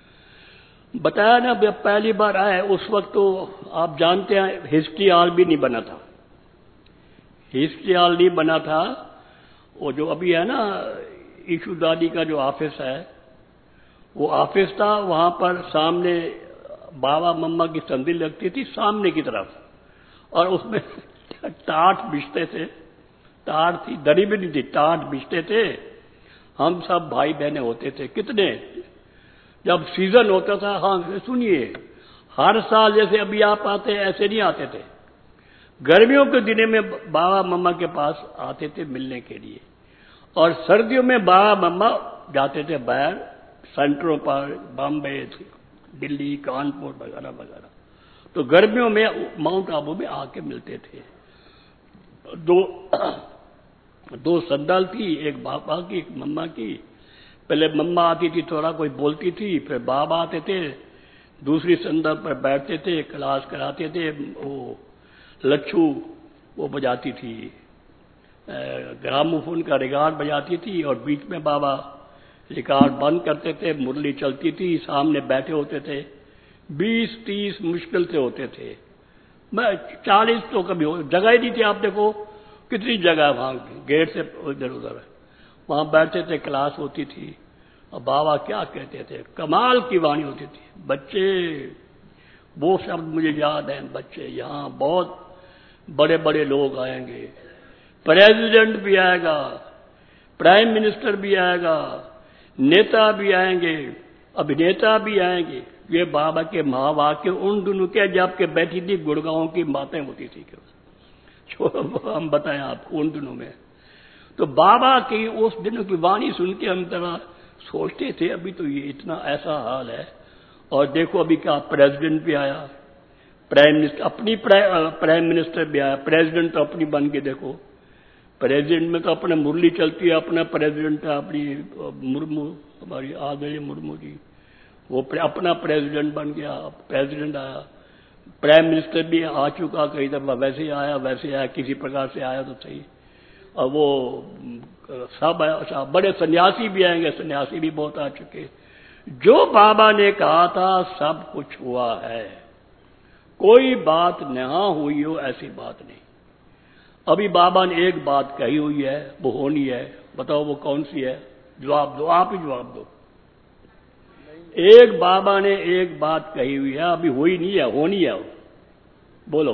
बताया ना, जब पहली बार आए उस वक्त तो आप जानते हैं हिस्ट्री हॉल भी नहीं बना था। हिस्ट्री हॉल नहीं बना था। वो जो अभी है ना ईशू दादी का जो ऑफिस है, वो ऑफिस था। वहां पर सामने बाबा मम्मा की संधि लगती थी सामने की तरफ, और उसमें टाट बिछते थे। टाट थी, दरी भी नहीं थी, टाट बिछते थे। हम सब भाई बहने होते थे, कितने। जब सीजन होता था, हाँ सुनिए, हर साल जैसे अभी आप आते हैं ऐसे नहीं आते थे। गर्मियों के दिनों में बाबा मम्मा के पास आते थे मिलने के लिए, और सर्दियों में बाबा मम्मा जाते थे बाहर सेंटरों पर, बॉम्बे, दिल्ली, कानपुर वगैरह वगैरह। तो गर्मियों में माउंट आबू में आके मिलते थे। दो संदल थी, एक बाबा की एक मम्मा की। पहले मम्मा आती थी, थोड़ा कोई बोलती थी, फिर बाबा आते थे, दूसरी संदल पर बैठते थे, क्लास कराते थे। वो लच्छू वो बजाती थी, ग्रामोफोन का रिकॉर्ड बजाती थी, और बीच में बाबा रिकॉर्ड बंद करते थे, मुरली चलती थी, सामने बैठे होते थे। 20-30 मुश्किल से होते थे। मैं 40 तो कभी जगह ही नहीं थी। आप देखो कितनी जगह वहां, गेट से इधर उधर, वहां बैठते थे, क्लास होती थी। और बाबा क्या कहते थे, कमाल की वाणी होती थी। बच्चे, वो शब्द मुझे याद है, बच्चे, यहाँ बहुत बड़े बड़े लोग आएंगे, प्रेसिडेंट भी आएगा, प्राइम मिनिस्टर भी आएगा, नेता भी आएंगे, अभिनेता भी आएंगे। ये बाबा के महावाक्य उन दोनों के जब के बैठी थी गुड़गांव की बातें होती थी, जो हम बताएं आपको उन दिनों में। तो बाबा की उस दिनों की वाणी सुन के हम तरह सोचते थे, अभी तो ये इतना ऐसा हाल है। और देखो अभी क्या, प्रेसिडेंट भी आया, प्राइम मिनिस्टर, अपनी प्राइम मिनिस्टर भी आया, प्रेसिडेंट तो अपनी बन के देखो। प्रेसिडेंट में तो अपने मुरली चलती है, अपना प्रेसिडेंट है अपनी मुर्मू, हमारी आदरणीय मुर्मू जी, वो अपना प्रेसिडेंट बन गया, प्रेसिडेंट आया। प्राइम मिनिस्टर भी आ चुका, कई दफा वैसे आया, वैसे आया, किसी प्रकार से आया तो सही। और वो सब बड़े सन्यासी भी आएंगे, सन्यासी भी बहुत आ चुके, जो बाबा ने कहा था सब कुछ हुआ है, कोई बात न हुई हो ऐसी बात नहीं। अभी बाबा ने एक बात कही हुई है, वो होनी है। बताओ वो कौन सी है? जवाब दो, आप ही जवाब दो। एक बाबा ने एक बात कही हुई है, अभी हुई नहीं है, होनी है। बोलो।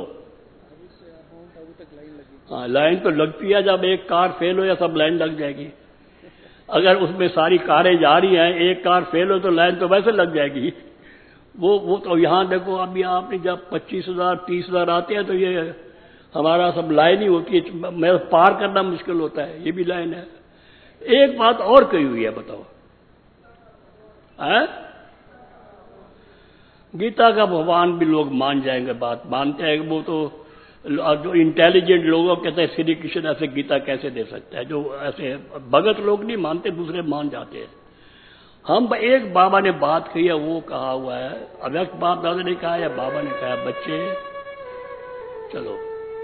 हाँ, लाइन तो लगती है। जब एक कार फेल हो या सब लाइन लग जाएगी। अगर उसमें सारी कारें जा रही हैं, एक कार फेल हो तो लाइन तो वैसे लग जाएगी। वो तो यहां देखो, अभी आपने जब 25,000 30,000 आते हैं तो ये हमारा सब लाइन ही होती है, मैं पार करना मुश्किल होता है, ये भी लाइन है। एक बात और कही हुई है, बताओ है? गीता का भगवान भी लोग मान जाएंगे, बात मानते हैं। वो तो जो इंटेलिजेंट लोगों कहते हैं श्री कृष्ण ऐसे गीता कैसे दे सकता है, जो ऐसे भगत लोग नहीं मानते, दूसरे मान जाते हैं। हम एक बाबा ने बात कही है, वो कहा हुआ है, अव्यक्त बाप दादा ने कहा या बाबा ने कहा, बच्चे चलो।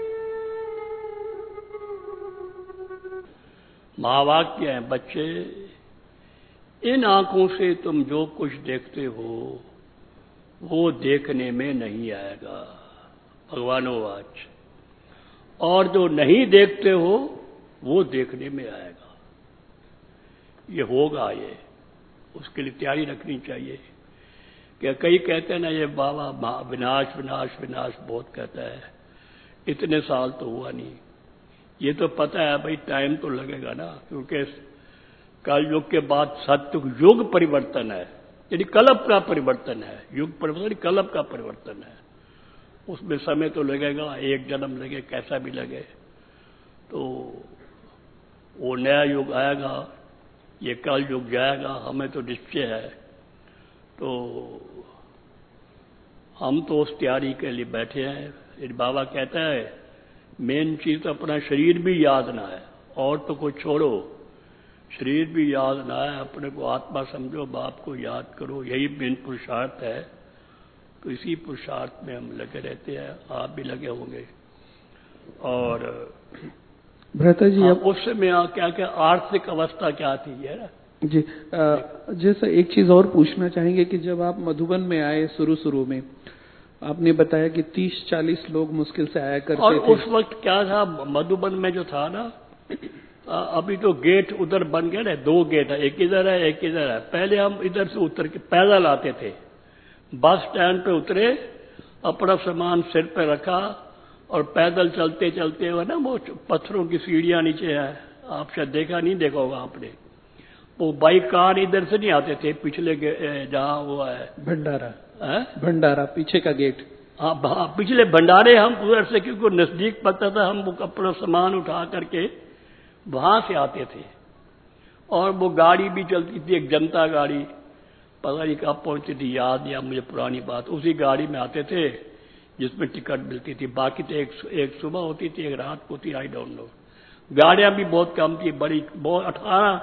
महावाक्य है, बच्चे इन आंखों से तुम जो कुछ देखते हो वो देखने में नहीं आएगा, भगवानोवाच। और जो नहीं देखते हो वो देखने में आएगा। ये होगा, ये उसके लिए तैयारी रखनी चाहिए। क्या कई कहते हैं ना, ये बाबा विनाश विनाश विनाश बहुत कहता है, इतने साल तो हुआ नहीं। ये तो पता है भाई, टाइम तो लगेगा ना, क्योंकि कल युग के बाद सत्युग युग परिवर्तन है, यानी कल्प का परिवर्तन है। युग परिवर्तन कल्प का परिवर्तन है, उसमें समय तो लगेगा, एक जन्म लगे, कैसा भी लगे। तो वो नया युग आएगा, ये कल युग जाएगा, हमें तो निश्चय है। तो हम तो उस तैयारी के लिए बैठे हैं। बाबा कहता है मेन चीज तो अपना शरीर भी याद ना है, और तो कुछ छोड़ो, शरीर भी याद ना है, अपने को आत्मा समझो, बाप को याद करो, यही मेन पुरुषार्थ है। तो इसी पुरुषार्थ में हम लगे रहते हैं, आप भी लगे होंगे। और भ्राता जी, अब उस समय क्या क्या आर्थिक अवस्था क्या थी, है ना जी। जैसा एक चीज और पूछना चाहेंगे कि जब आप मधुबन में आए शुरू में, आपने बताया कि 30-40 लोग मुश्किल से आया करते और थे। उस वक्त क्या था, मधुबन में जो था ना, अभी तो गेट उधर बन गया ना, 2 गेट है, एक इधर है एक इधर है। पहले हम इधर से उतर के पैदल आते थे, बस स्टैंड पे उतरे, अपना सामान सिर पे रखा और पैदल चलते चलते हुए ना, वो पत्थरों की सीढ़ियां नीचे है, आप शायद देखा होगा आपने। वो बाइक कार इधर से नहीं आते थे, पिछले जहां वो है भंडारा पीछे का गेट। हाँ, पिछले भंडारे हम उधर से, क्योंकि नजदीक पड़ता था, हम अपना सामान उठा करके वहां से आते थे। और वो गाड़ी भी चलती थी, एक जनता गाड़ी, पता नहीं कब पहुंचती थी, याद या मुझे पुरानी बात। उसी गाड़ी में आते थे जिसमें टिकट मिलती थी। बाकी तो एक सुबह होती थी, एक रात को होती, आई डोंट नो। गाड़ियां भी बहुत कम थी, बड़ी बहुत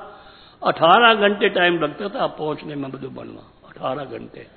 18 घंटे टाइम लगता था पहुंचने में मधुबन में, 18 घंटे।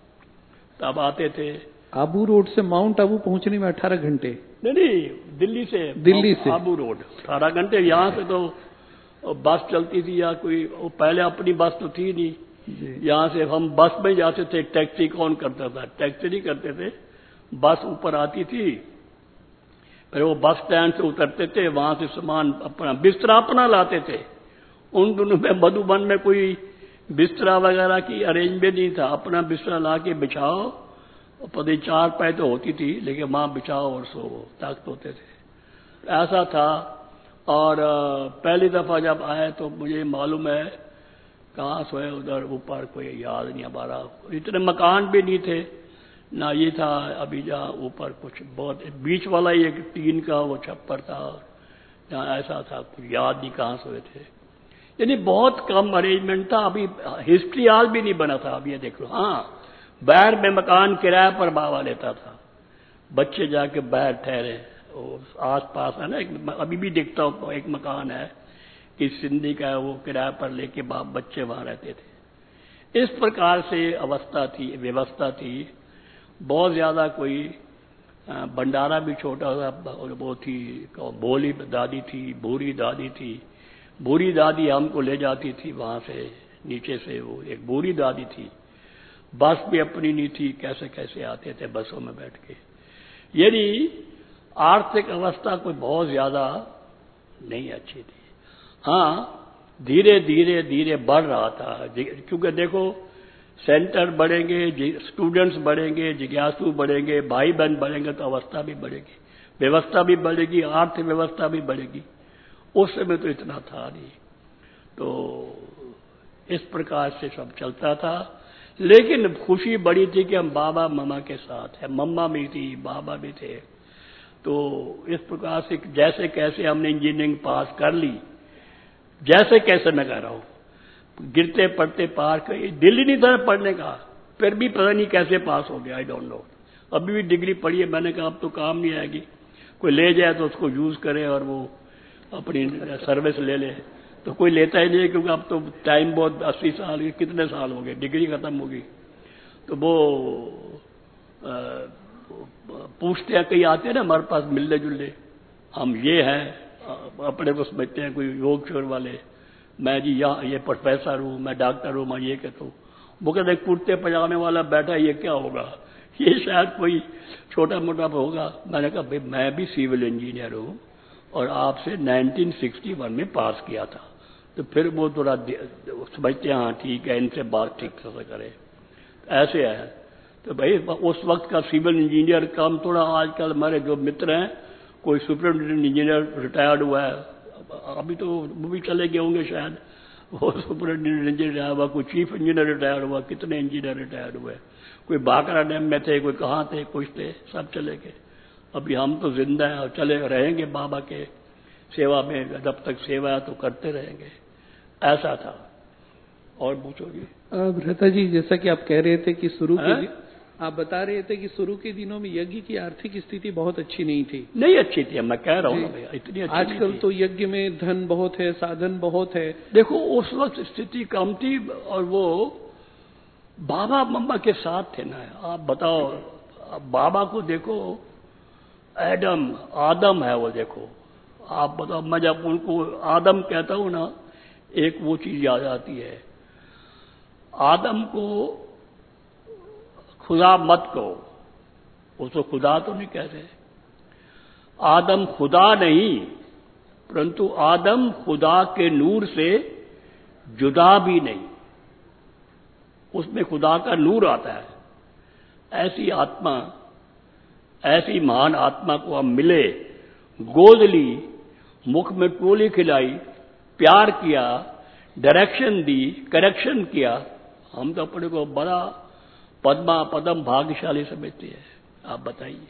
तब आते थे। आबू रोड से माउंट आबू पहुंचने में 18 घंटे? नहीं, दिल्ली से आबू रोड 18 घंटे। यहाँ से तो बस चलती थी या कोई, पहले अपनी बस तो थी नहीं। यहाँ से हम बस में जाते थे। टैक्सी कौन करता था? टैक्सी नहीं करते थे, बस ऊपर आती थी, फिर वो बस स्टैंड से उतरते थे, वहां से सामान अपना बिस्तरा अपना लाते थे। उन दोनों में मधुबन में कोई बिस्तरा वगैरह की अरेंजमेंट नहीं था, अपना बिस्तरा ला के बिछाओ, पता 4 पाए तो होती थी, लेकिन वहां बिछाओ और सो, तख्त होते थे, ऐसा था। और पहली दफा जब आए तो मुझे मालूम है कहाँ सोए, उधर ऊपर, कोई याद नहीं हमारा। इतने मकान भी नहीं थे ना, ये था अभी जहाँ ऊपर कुछ बहुत बीच वाला ही एक टीन का वो छप्पर था, जहाँ ऐसा था, कुछ याद नहीं कहाँ सोए थे। यानी बहुत कम अरेंजमेंट था। अभी हिस्ट्री हॉल भी नहीं बना था, अभी ये देख लो। हाँ, बाहर में मकान किराए पर बाबा लेता था, बच्चे जाके बाहर ठहरे, आस पास है ना, अभी भी देखता हूँ एक मकान है, किस सिंधी का है, वो किराए पर लेके बच्चे वहां रहते थे। इस प्रकार से अवस्था थी, व्यवस्था थी। बहुत ज्यादा कोई भंडारा भी छोटा था, वो थी, भोली दादी थी, भूरी दादी थी। भूरी दादी हमको ले जाती थी वहां से नीचे से वो एक बूढ़ी दादी थी, बस भी अपनी नहीं थी, कैसे कैसे आते थे बसों में बैठ के। यानी आर्थिक अवस्था कोई बहुत ज्यादा नहीं अच्छी थी। हाँ, धीरे धीरे धीरे बढ़ रहा था, क्योंकि देखो सेंटर बढ़ेंगे, स्टूडेंट्स बढ़ेंगे, जिज्ञासु बढ़ेंगे, भाई बहन बढ़ेंगे तो अवस्था भी बढ़ेगी, व्यवस्था भी बढ़ेगी, आर्थिक व्यवस्था भी बढ़ेगी। उस समय तो इतना था नहीं, तो इस प्रकार से सब चलता था। लेकिन खुशी बड़ी थी कि हम बाबा मम्मा के साथ है, मम्मा भी थी, बाबा भी थे। तो इस प्रकार से जैसे कैसे हमने इंजीनियरिंग पास कर ली, जैसे कैसे मैं कह रहा हूं, गिरते पड़ते पार कर, दिल ही नहीं था पढ़ने का, फिर भी पता नहीं कैसे पास हो गया, आई डोंट नो। अभी भी डिग्री पढ़ी है, मैंने कहा अब तो काम नहीं आएगी, कोई ले जाए तो उसको यूज करे और वो अपनी सर्विस ले ले, तो कोई लेता ही नहीं है, क्योंकि अब तो टाइम बहुत 80 साल, कितने साल हो गए, डिग्री खत्म होगी। तो वो पूछते हैं, कई आते हैं ना हमारे पास मिलने जुलने, हम ये हैं, अपने को समझते हैं कोई योग शोर वाले, मैं जी यहाँ ये प्रोफेसर हूँ, मैं डॉक्टर हूँ, मैं ये कहता हूँ। वो कहते कुर्ते पजामे वाला बैठा, ये क्या होगा, ये शायद कोई छोटा मोटा होगा। मैंने कहा भाई मैं भी सिविल इंजीनियर हूँ और आपसे 1961 में पास किया था। तो फिर वो थोड़ा समझते हैं, हाँ ठीक है, इनसे बात ठीक से करें, ऐसे है। तो भाई उस वक्त का सिविल इंजीनियर काम थोड़ा, आजकल हमारे जो मित्र हैं, कोई सुपरिटेंडेंट इंजीनियर रिटायर्ड हुआ है, अभी तो वो भी चले गए होंगे शायद, वो सुपरिटेंडेंट इंजीनियर रिटायर्ड हुआ, कोई चीफ इंजीनियर रिटायर्ड हुआ, कितने इंजीनियर रिटायर्ड हुए, कोई बाकरा डैम में थे, कोई कहाँ थे, कुछ थे, सब चले गए। अभी हम तो जिंदा हैं और चले रहेंगे बाबा के सेवा में, जब तक सेवा है तो करते रहेंगे, ऐसा था। और पूछोगी भ्राता जी, जैसा कि आप कह रहे थे कि आप बता रहे थे कि शुरू के दिनों में यज्ञ की आर्थिक स्थिति बहुत अच्छी नहीं थी। नहीं अच्छी थी, मैं कह रहा हूँ ना भैया, इतनी अच्छी आजकल तो यज्ञ में धन बहुत है, साधन बहुत है। देखो उस वक्त स्थिति कम थी, और वो बाबा मम्मा के साथ थे ना। आप बताओ, बाबा को देखो, आदम है वो, देखो आप बताओ, मैं जब उनको आदम कहता हूं ना, एक वो चीज याद आती है, आदम को खुदा मत कहो, उसको खुदा तो नहीं कहते। आदम खुदा नहीं, परंतु आदम खुदा के नूर से जुदा भी नहीं, उसमें खुदा का नूर आता है। ऐसी आत्मा, ऐसी महान आत्मा को हम मिले, गोद ली, मुख में टोली खिलाई, प्यार किया, डायरेक्शन दी, करेक्शन किया, हम तो अपने को बड़ा पदम भाग्यशाली समझते हैं। आप बताइए,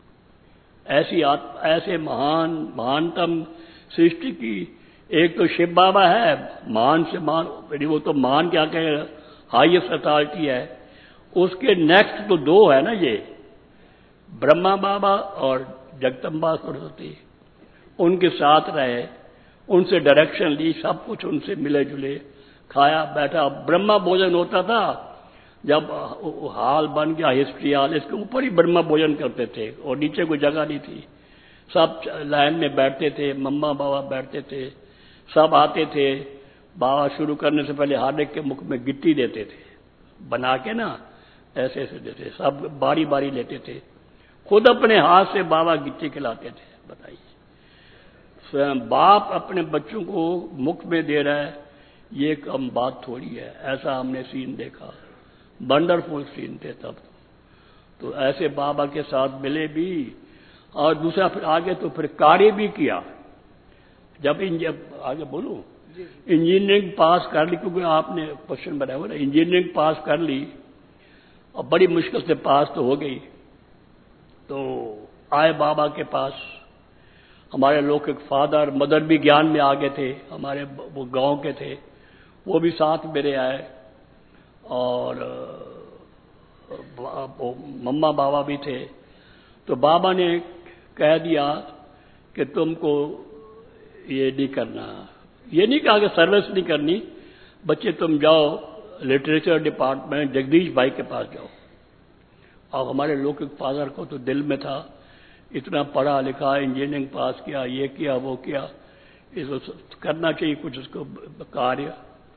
ऐसे महानतम सृष्टि की, एक तो शिव बाबा है, महान से महान, वो तो महान क्या कहे, हाईएस्ट अथॉरिटी है। उसके नेक्स्ट तो दो है ना, ये ब्रह्मा बाबा और जगदम्बा सरस्वती, उनके साथ रहे, उनसे डायरेक्शन ली, सब कुछ उनसे मिले जुले, खाया बैठा। ब्रह्मा भोजन होता था, जब हाल बन गया हिस्ट्री हाल, इसके ऊपर ही ब्रह्मा भोजन करते थे, और नीचे कोई जगह नहीं थी, सब लाइन में बैठते थे, मम्मा बाबा बैठते थे, सब आते थे। बाबा शुरू करने से पहले हर एक के मुख में गिट्टी देते थे, बना के ना, ऐसे ऐसे देते, सब बारी बारी लेते थे, खुद अपने हाथ से बाबा गिट्टी खिलाते थे। बताइए, स्वयं बाप अपने बच्चों को मुख में दे रहा है, ये कम बात थोड़ी है। ऐसा हमने सीन देखा, वंडरफुल सीन थे तब। तो ऐसे बाबा के साथ मिले भी, और दूसरा फिर आगे तो फिर कार्य भी किया। जब आगे बोलूं, इंजीनियरिंग पास कर ली, क्योंकि आपने क्वेश्चन बनाया हुआ ना, इंजीनियरिंग पास कर ली और बड़ी मुश्किल से पास तो हो गई। तो आए बाबा के पास, हमारे लोग एक फादर मदर भी ज्ञान में आ गए थे, हमारे वो गांव के थे, वो भी साथ मेरे आए, और मम्मा बाबा भी थे। तो बाबा ने कह दिया कि तुमको ये नहीं करना, ये नहीं कहा कि सर्विस नहीं करनी, बच्चे तुम जाओ लिटरेचर डिपार्टमेंट जगदीश भाई के पास जाओ। और हमारे लौकिक फादर को तो दिल में था, इतना पढ़ा लिखा, इंजीनियरिंग पास किया, ये किया वो किया, इसको करना चाहिए कुछ उसको कार्य।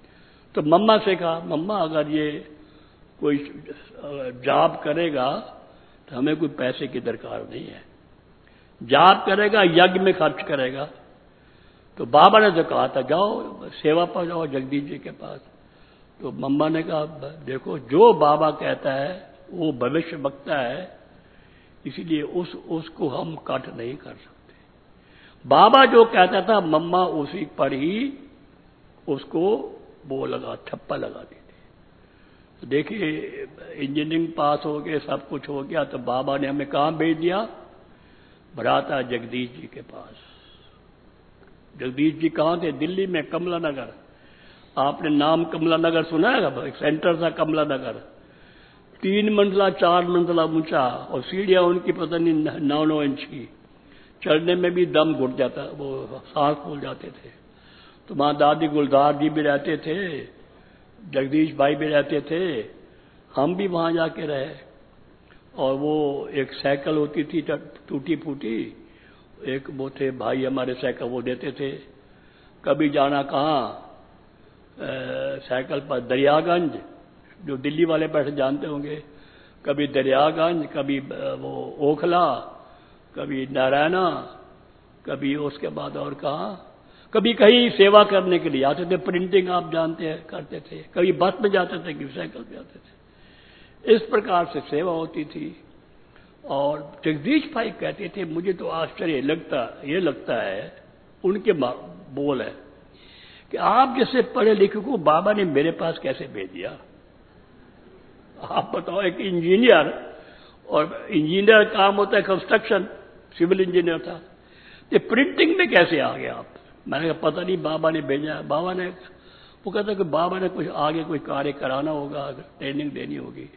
तो मम्मा से कहा, मम्मा अगर ये कोई जॉब करेगा तो हमें कोई पैसे की दरकार नहीं है, जॉब करेगा यज्ञ में खर्च करेगा। तो बाबा ने तो कहा था जाओ सेवा पर जाओ जगदीश जी के पास। तो मम्मा ने कहा देखो जो बाबा कहता है वो भविष्य वक्ता है, इसीलिए उसको हम कट नहीं कर सकते। बाबा जो कहता था मम्मा उसी पर ही उसको वो ठप्पा लगा दी थी। तो देखिए इंजीनियरिंग पास हो गए, सब कुछ हो गया, तो बाबा ने हमें कहाँ भेज दिया? भ्राता जगदीश जी के पास। जगदीश जी कहाँ थे? दिल्ली में कमला नगर। आपने नाम कमला नगर सुना है? एक सेंटर था कमला नगर, 3 मंजिला 4 मंजिला ऊंचा, और सीढ़ियां उनकी पता नहीं 9-9 इंच की। चढ़ने में भी दम घुट जाता, वो सांस फूल जाते थे। तो वहां दादी गुलजार जी भी रहते थे, जगदीश भाई भी रहते थे, हम भी वहां जाके रहे। और वो एक साइकिल होती थी टूटी फूटी, एक वो थे भाई हमारे साइकिल वो देते थे। कभी जाना कहाँ साइकिल पर दरियागंज, जो दिल्ली वाले बैठे जानते होंगे, कभी दरियागंज, कभी वो ओखला, कभी नारायणा, कभी उसके बाद और कहाँ, कभी कहीं सेवा करने के लिए आते थे, प्रिंटिंग आप जानते हैं करते थे, कभी बस में जाते थे, कभी साइकिल पे जाते थे। इस प्रकार से सेवा होती थी। और जगदीश भाई कहते थे, मुझे तो आश्चर्य ये लगता है, उनके बोल है कि आप जैसे पढ़े लिखे को बाबा ने मेरे पास कैसे भेज दिया? आप बताओ, एक इंजीनियर, और इंजीनियर काम होता है कंस्ट्रक्शन, सिविल इंजीनियर था, ये प्रिंटिंग में कैसे आ गया आप? मैंने कहा पता नहीं, बाबा ने भेजा। बाबा ने, वो कहता कि बाबा ने कुछ आगे कोई कार्य कराना होगा, ट्रेनिंग देनी होगी,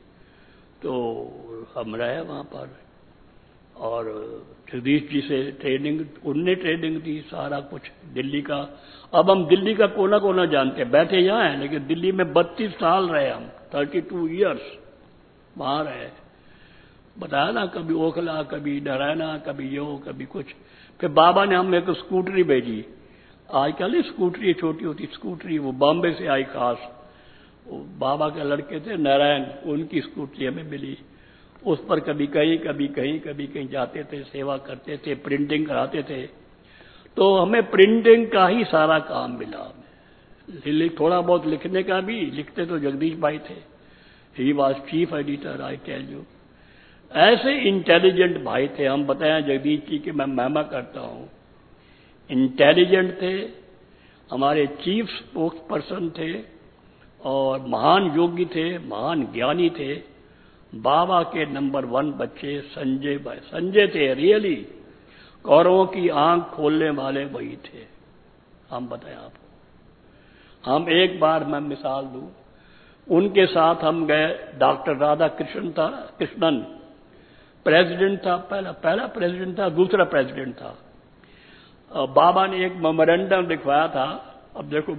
तो हम रहे वहां पर। और जगदीश जी से ट्रेनिंग, उनने ट्रेनिंग दी, सारा कुछ दिल्ली का। अब हम दिल्ली का कोना कोना जानते हैं, बैठे यहाँ हैं, लेकिन दिल्ली में 32 साल रहे हम, 32 ईयर्स वहां रहे। बताया ना, कभी ओखला, कभी नारायणा, कभी यो, कभी कुछ। फिर बाबा ने हमें एक स्कूटरी भेजी। आजकल स्कूटरी छोटी होती स्कूटरी, वो बॉम्बे से आई खास, वो बाबा के लड़के थे नारायण, उनकी स्कूटरी हमें मिली। उस पर कभी कहीं कभी कहीं कभी कहीं जाते थे, सेवा करते थे, प्रिंटिंग कराते थे। तो हमें प्रिंटिंग का ही सारा काम मिला। थोड़ा बहुत लिखने का भी, लिखते तो जगदीश भाई थे, he was chief editor, I tell you. ऐसे इंटेलिजेंट भाई थे। हम बताएं जगदीश जी की मैं महिमा करता हूं, इंटेलिजेंट थे, हमारे चीफ स्पोक्स पर्सन थे, और महान योगी थे, महान ज्ञानी थे। बाबा के नंबर 1 बच्चे संजय भाई, संजय थे रियली, कौरवों की आंख खोलने वाले वही थे। हम बताएं आपको, हम एक बार मैं मिसाल दूं, उनके साथ हम गए, डॉक्टर राधा कृष्णन प्रेसिडेंट था, पहला प्रेसिडेंट था, दूसरा प्रेसिडेंट था। बाबा ने एक मेमोरेंडम लिखवाया था। अब देखो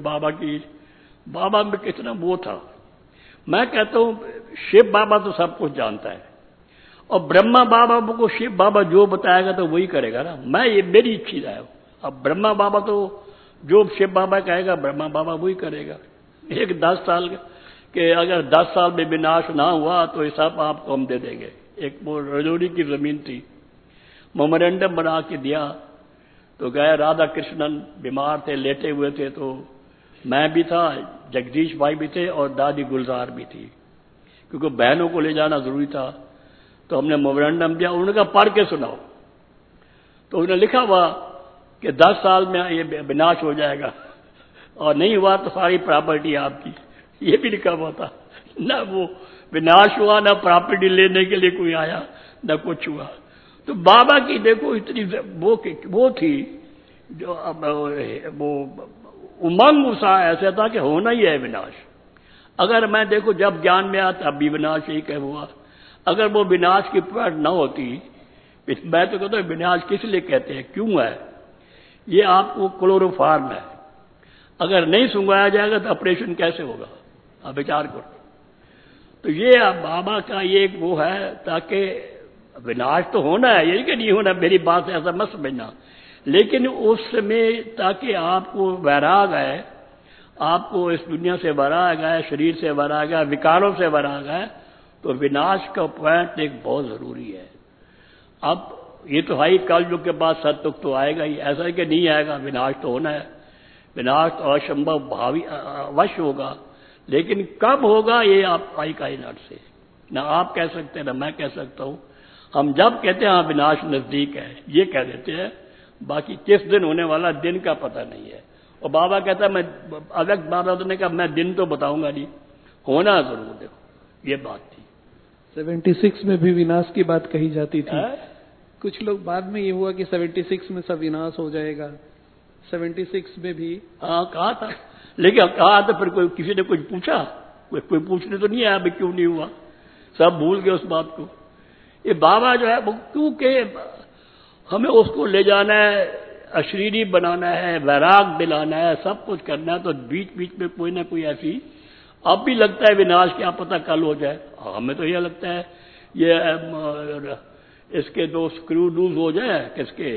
बाबा में कितना वो था। मैं कहता हूं शिव बाबा तो सब कुछ जानता है, और ब्रह्मा बाबा को शिव बाबा जो बताएगा तो वही करेगा ना। ये मेरी इच्छा है। अब ब्रह्मा बाबा तो जो शिव बाबा कहेगा ब्रह्मा बाबा वही करेगा। एक 10 साल के, अगर 10 साल में विनाश ना हुआ तो हिसाब आपको हम दे देंगे। एक वो रजौरी की जमीन थी, मेमोरेंडम बना के दिया। तो गए, राधा कृष्णन बीमार थे, लेटे हुए थे, तो मैं भी था, जगदीश भाई भी थे, और दादी गुलजार भी थी, क्योंकि बहनों को ले जाना जरूरी था। तो हमने मेमोरेंडम दिया, उन्होंने कहा पढ़ के सुनाओ। तो उन्होंने लिखा हुआ कि 10 साल में ये विनाश हो जाएगा, और नहीं हुआ तो सारी प्रॉपर्टी आपकी, ये भी लिखा हुआ था। ना वो विनाश हुआ, ना प्रॉपर्टी लेने के लिए कोई आया, ना कुछ हुआ। तो बाबा की देखो इतनी वो थी, जो वो उमंग उत्साह ऐसा था कि होना ही है विनाश। अगर मैं देखो जब ज्ञान में आया तब भी विनाश ही कह हुआ। अगर वो विनाश की पॉइंट न होती, मैं तो कहता हूं विनाश किस लिए कहते हैं, क्यों है? ये आपको क्लोरोफार्म है, अगर नहीं सुंघाया जाएगा तो ऑपरेशन कैसे होगा? आप विचार करो। तो ये बाबा का ये वो है, ताकि विनाश तो होना है, यही कि नहीं होना, मेरी बात से ऐसा मत समझना, लेकिन उस समय ताकि आपको वैराग है, आपको इस दुनिया से भरा गया, शरीर से भरा गया, विकारों से भरा गया, तो विनाश का पॉइंट एक बहुत जरूरी है। अब ये तो हाई कलयुग के बाद सतयुग तो आएगा ही, ऐसा है कि नहीं आएगा, विनाश तो होना है, विनाश तो असंभव भावी अवश्य होगा, लेकिन कब होगा ये आप आई कायनात से ना आप कह सकते हैं ना मैं कह सकता हूं। हम जब कहते हैं हाँ विनाश नजदीक है ये कह देते हैं, बाकी किस दिन होने वाला दिन का पता नहीं है। और बाबा कहता है मैं अलग बाबा ने कहा मैं दिन तो बताऊंगा नहीं, होना जरूर। देखो ये बात थी। 76 में भी विनाश की बात कही जाती थी। कुछ लोग बाद में ये हुआ कि 76 में सब विनाश हो जाएगा, 76 में भी हाँ कहा था, लेकिन कहा था फिर कोई किसी ने कुछ पूछा, कोई पूछने तो नहीं आया भाई क्यों नहीं हुआ, सब भूल गए उस बात को। ये बाबा जो है वो क्योंकि हमें उसको ले जाना है, अशरीरी बनाना है, वैराग दिलाना है, सब कुछ करना है, तो बीच बीच में कोई ना कोई ऐसी अब भी लगता है विनाश क्या पता कल हो जाए। हमें तो यह लगता है ये इसके दो स्क्रू लूज हो जाए, किसके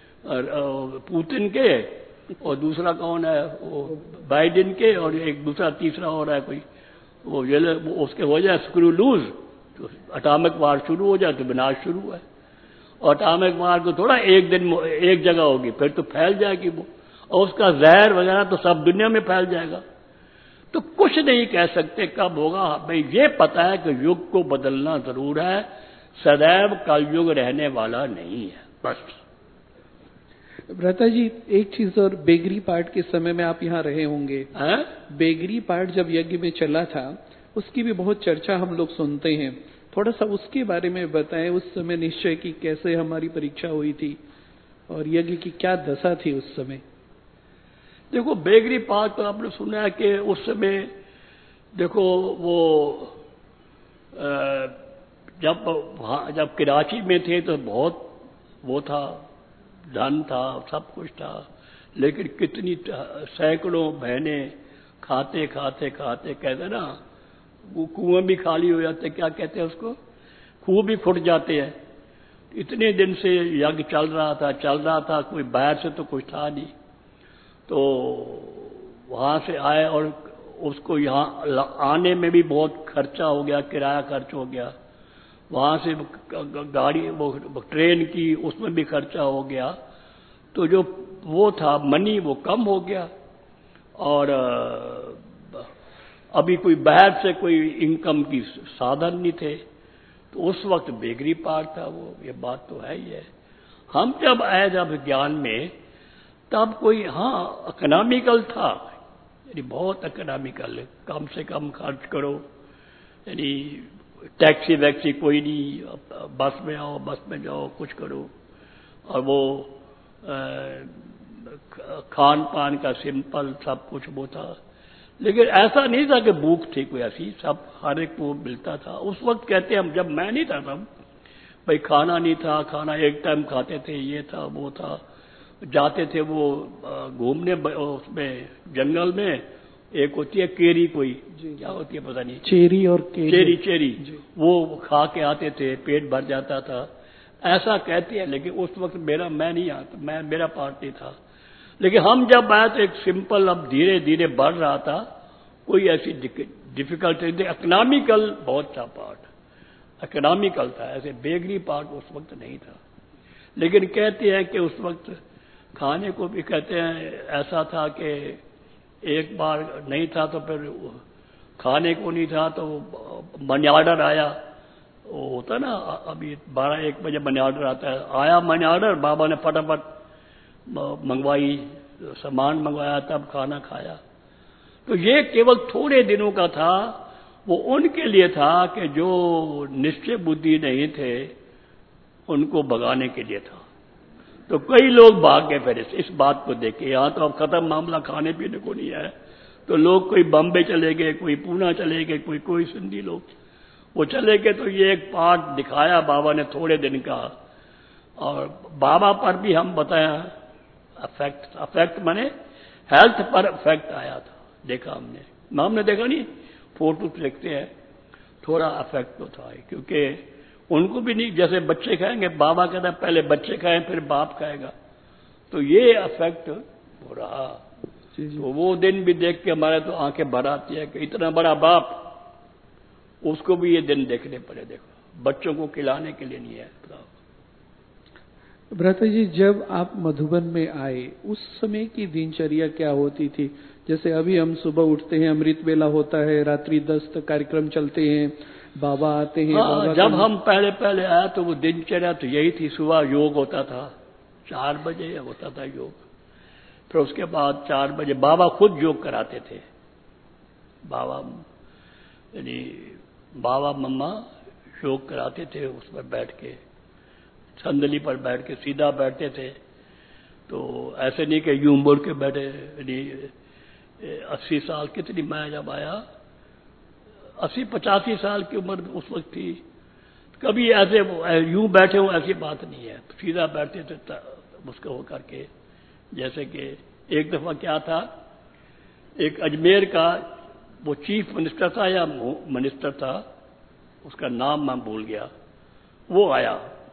पुतिन के और दूसरा कौन है वो बाइडेन के, और एक दूसरा तीसरा हो रहा है कोई वो उसके हो जाए स्क्रू लूज, तो अटामिक वार शुरू हो जाए तो विनाश शुरू है। और अटामिक वार को थोड़ा एक दिन एक जगह होगी, फिर तो फैल जाएगी वो, और उसका जहर वगैरह तो सब दुनिया में फैल जाएगा। तो कुछ नहीं कह सकते कब होगा, भाई ये पता है कि युग को बदलना जरूर है, सदैव कलयुग रहने वाला नहीं है बस। भ्राता जी एक चीज और, बेगरी पाठ के समय में आप यहाँ रहे होंगे, बेगरी पाठ जब यज्ञ में चला था उसकी भी बहुत चर्चा हम लोग सुनते हैं, थोड़ा सा उसके बारे में बताएं। उस समय निश्चय की कैसे हमारी परीक्षा हुई थी और यज्ञ की क्या दशा थी उस समय? देखो बेगरी पाठ तो आपने सुना है कि उस समय देखो वो जब कराची में थे तो बहुत वो था, धन था, सब कुछ था, लेकिन कितनी सैकड़ों बहनें खाते खाते खाते कहते ना वो कुएं भी खाली हो जाते, क्या कहते हैं उसको, कुएं भी फुट जाते हैं। इतने दिन से यज्ञ चल रहा था, कोई बाहर से तो कुछ था नहीं, तो वहां से आए और उसको यहाँ आने में भी बहुत खर्चा हो गया, किराया खर्च हो गया, वहां से गाड़ी वो ट्रेन की उसमें भी खर्चा हो गया, तो जो वो था मनी वो कम हो गया, और अभी कोई बाहर से कोई इनकम की साधन नहीं थे, तो उस वक्त बेगरी पाठ था वो, ये बात तो है ही है। हम जब आए जब ज्ञान में तब कोई हाँ इकोनॉमिकल था, यानी बहुत इकोनॉमिकल, कम से कम खर्च करो, यानी टैक्सी वैक्सी कोई नहीं, बस में आओ बस में जाओ कुछ करो, और वो खान पान का सिंपल सब कुछ वो था, लेकिन ऐसा नहीं था कि भूख थी कोई ऐसी, सब हर एक को मिलता था। उस वक्त कहते हम जब मैं नहीं था तब भाई खाना नहीं था, खाना एक टाइम खाते थे, ये था वो था, जाते थे वो घूमने उसमें जंगल में, एक होती है केरी कोई क्या होती है पता नहीं, चेरी और चेरी वो खा के आते थे, पेट भर जाता था, ऐसा कहते हैं। लेकिन उस वक्त मैं नहीं आता, मेरा पार्ट नहीं था, लेकिन हम जब आए तो एक सिंपल अब धीरे धीरे बढ़ रहा था, कोई ऐसी डिफिकल्टी नहीं, इकोनॉमिकल बहुत था पार्ट, इकोनॉमिकल था, ऐसे बेगरी पार्ट उस वक्त नहीं था। लेकिन कहते हैं कि उस वक्त खाने को भी कहते हैं ऐसा था कि एक बार नहीं था तो फिर खाने को नहीं था तो मनी ऑर्डर आया, वो होता ना अभी 12-1 बजे मनी ऑर्डर आता है, आया मनी ऑर्डर, बाबा ने फटाफट मंगवाई, सामान मंगवाया, तब खाना खाया। तो ये केवल थोड़े दिनों का था, वो उनके लिए था कि जो निश्चय बुद्धि नहीं थे उनको भगाने के लिए था। तो कई लोग भाग गए फिर इस बात को देख के, यहाँ तो अब खत्म मामला, खाने पीने को नहीं है, तो लोग कोई बम्बे चले गए, कोई पूना चले गए, कोई सिंधी लोग वो चले गए। तो ये एक पाठ दिखाया बाबा ने थोड़े दिन का, और बाबा पर भी हम बताया अफेक्ट माने हेल्थ पर अफेक्ट आया था, देखा हमने देखा नहीं, फोटो देखते हैं, थोड़ा अफेक्ट तो था, क्योंकि उनको भी नहीं, जैसे बच्चे खाएंगे, बाबा कहता है पहले बच्चे खाएं फिर बाप खाएगा, तो ये अफेक्ट हो रहा। जी जी। तो वो दिन भी देख के हमारे तो आंखें भर आती है कि इतना बड़ा बाप, उसको भी ये दिन देखने पड़े। देखो बच्चों को खिलाने के लिए नहीं है। भ्राता जी, जब आप मधुबन में आए उस समय की दिनचर्या क्या होती थी? जैसे अभी हम सुबह उठते हैं, अमृत वेला होता है, रात्रि 10 तक कार्यक्रम चलते हैं, बाबा आते हैं। हाँ, बाबा जब हम पहले पहले आए तो वो दिनचर्या तो यही थी, सुबह योग होता था, 4 बजे होता था योग। फिर उसके बाद 4 बजे बाबा खुद योग कराते थे। बाबा यानी बाबा मम्मा योग कराते थे, उस पर बैठ के, संदली पर बैठ के सीधा बैठते थे। तो ऐसे नहीं कि यूं बोल के बैठे। यानी 80 साल, कितनी मैं जब आया 80-85 साल की उम्र उस वक्त थी। कभी ऐसे यूं बैठे हो ऐसी बात नहीं है, सीधा बैठते थे उसको हो करके। जैसे कि एक दफा क्या था, एक अजमेर का वो चीफ मिनिस्टर था या मिनिस्टर था, उसका नाम मैं भूल गया, वो आया।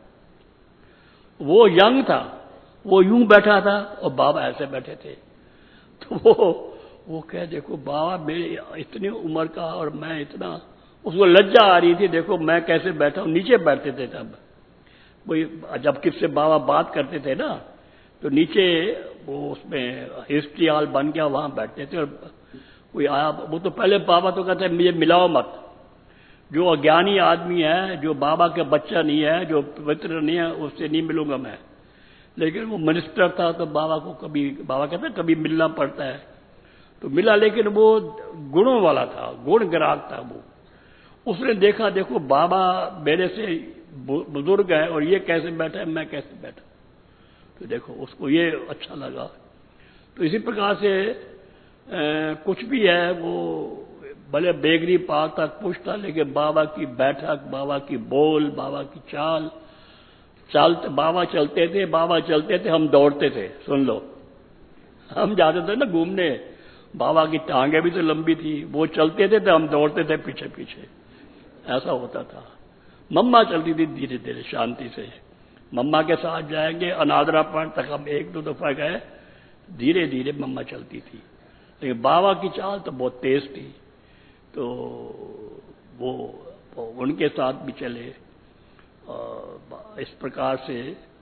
वो यंग था, वो यूं बैठा था और बाबा ऐसे बैठे थे। तो वो कहे देखो बाबा मेरी इतनी उम्र का और मैं इतना, उसको लज्जा आ रही थी, देखो मैं कैसे बैठा हूं। नीचे बैठते थे तब, वही जब किससे बाबा बात करते थे ना, तो नीचे वो उसमें हिस्ट्री हॉल बन गया, वहां बैठते थे। और कोई आया, वो तो पहले बाबा तो कहते मुझे मिलाओ मत, जो अज्ञानी आदमी है, जो बाबा का बच्चा नहीं है, जो पवित्र नहीं है, उससे नहीं मिलूंगा मैं। लेकिन वो मिनिस्टर था तो बाबा को कभी, बाबा कहते कभी मिलना पड़ता है, तो मिला। लेकिन वो गुणों वाला था, गुण ग्राहक था वो। उसने देखा देखो बाबा मेरे से बुजुर्ग है और ये कैसे बैठा है, मैं कैसे बैठा, तो देखो उसको ये अच्छा लगा। तो इसी प्रकार से कुछ भी है, वो भले बेगरी पाक तक पूछता, लेकिन बाबा की बैठक, बाबा की बोल, बाबा की चाल, चलते बाबा चलते थे, बाबा चलते थे, हम दौड़ते थे। सुन लो, हम जाते थे ना घूमने, बाबा की टांगे भी तो लंबी थी, वो चलते थे तो हम दौड़ते थे पीछे पीछे, ऐसा होता था। मम्मा चलती थी धीरे धीरे शांति से, मम्मा के साथ जाएंगे। अनादरापण तक हम 1-2 दफा गए, धीरे धीरे मम्मा चलती थी। लेकिन बाबा की चाल तो बहुत तेज थी, तो वो उनके साथ भी चले इस प्रकार से।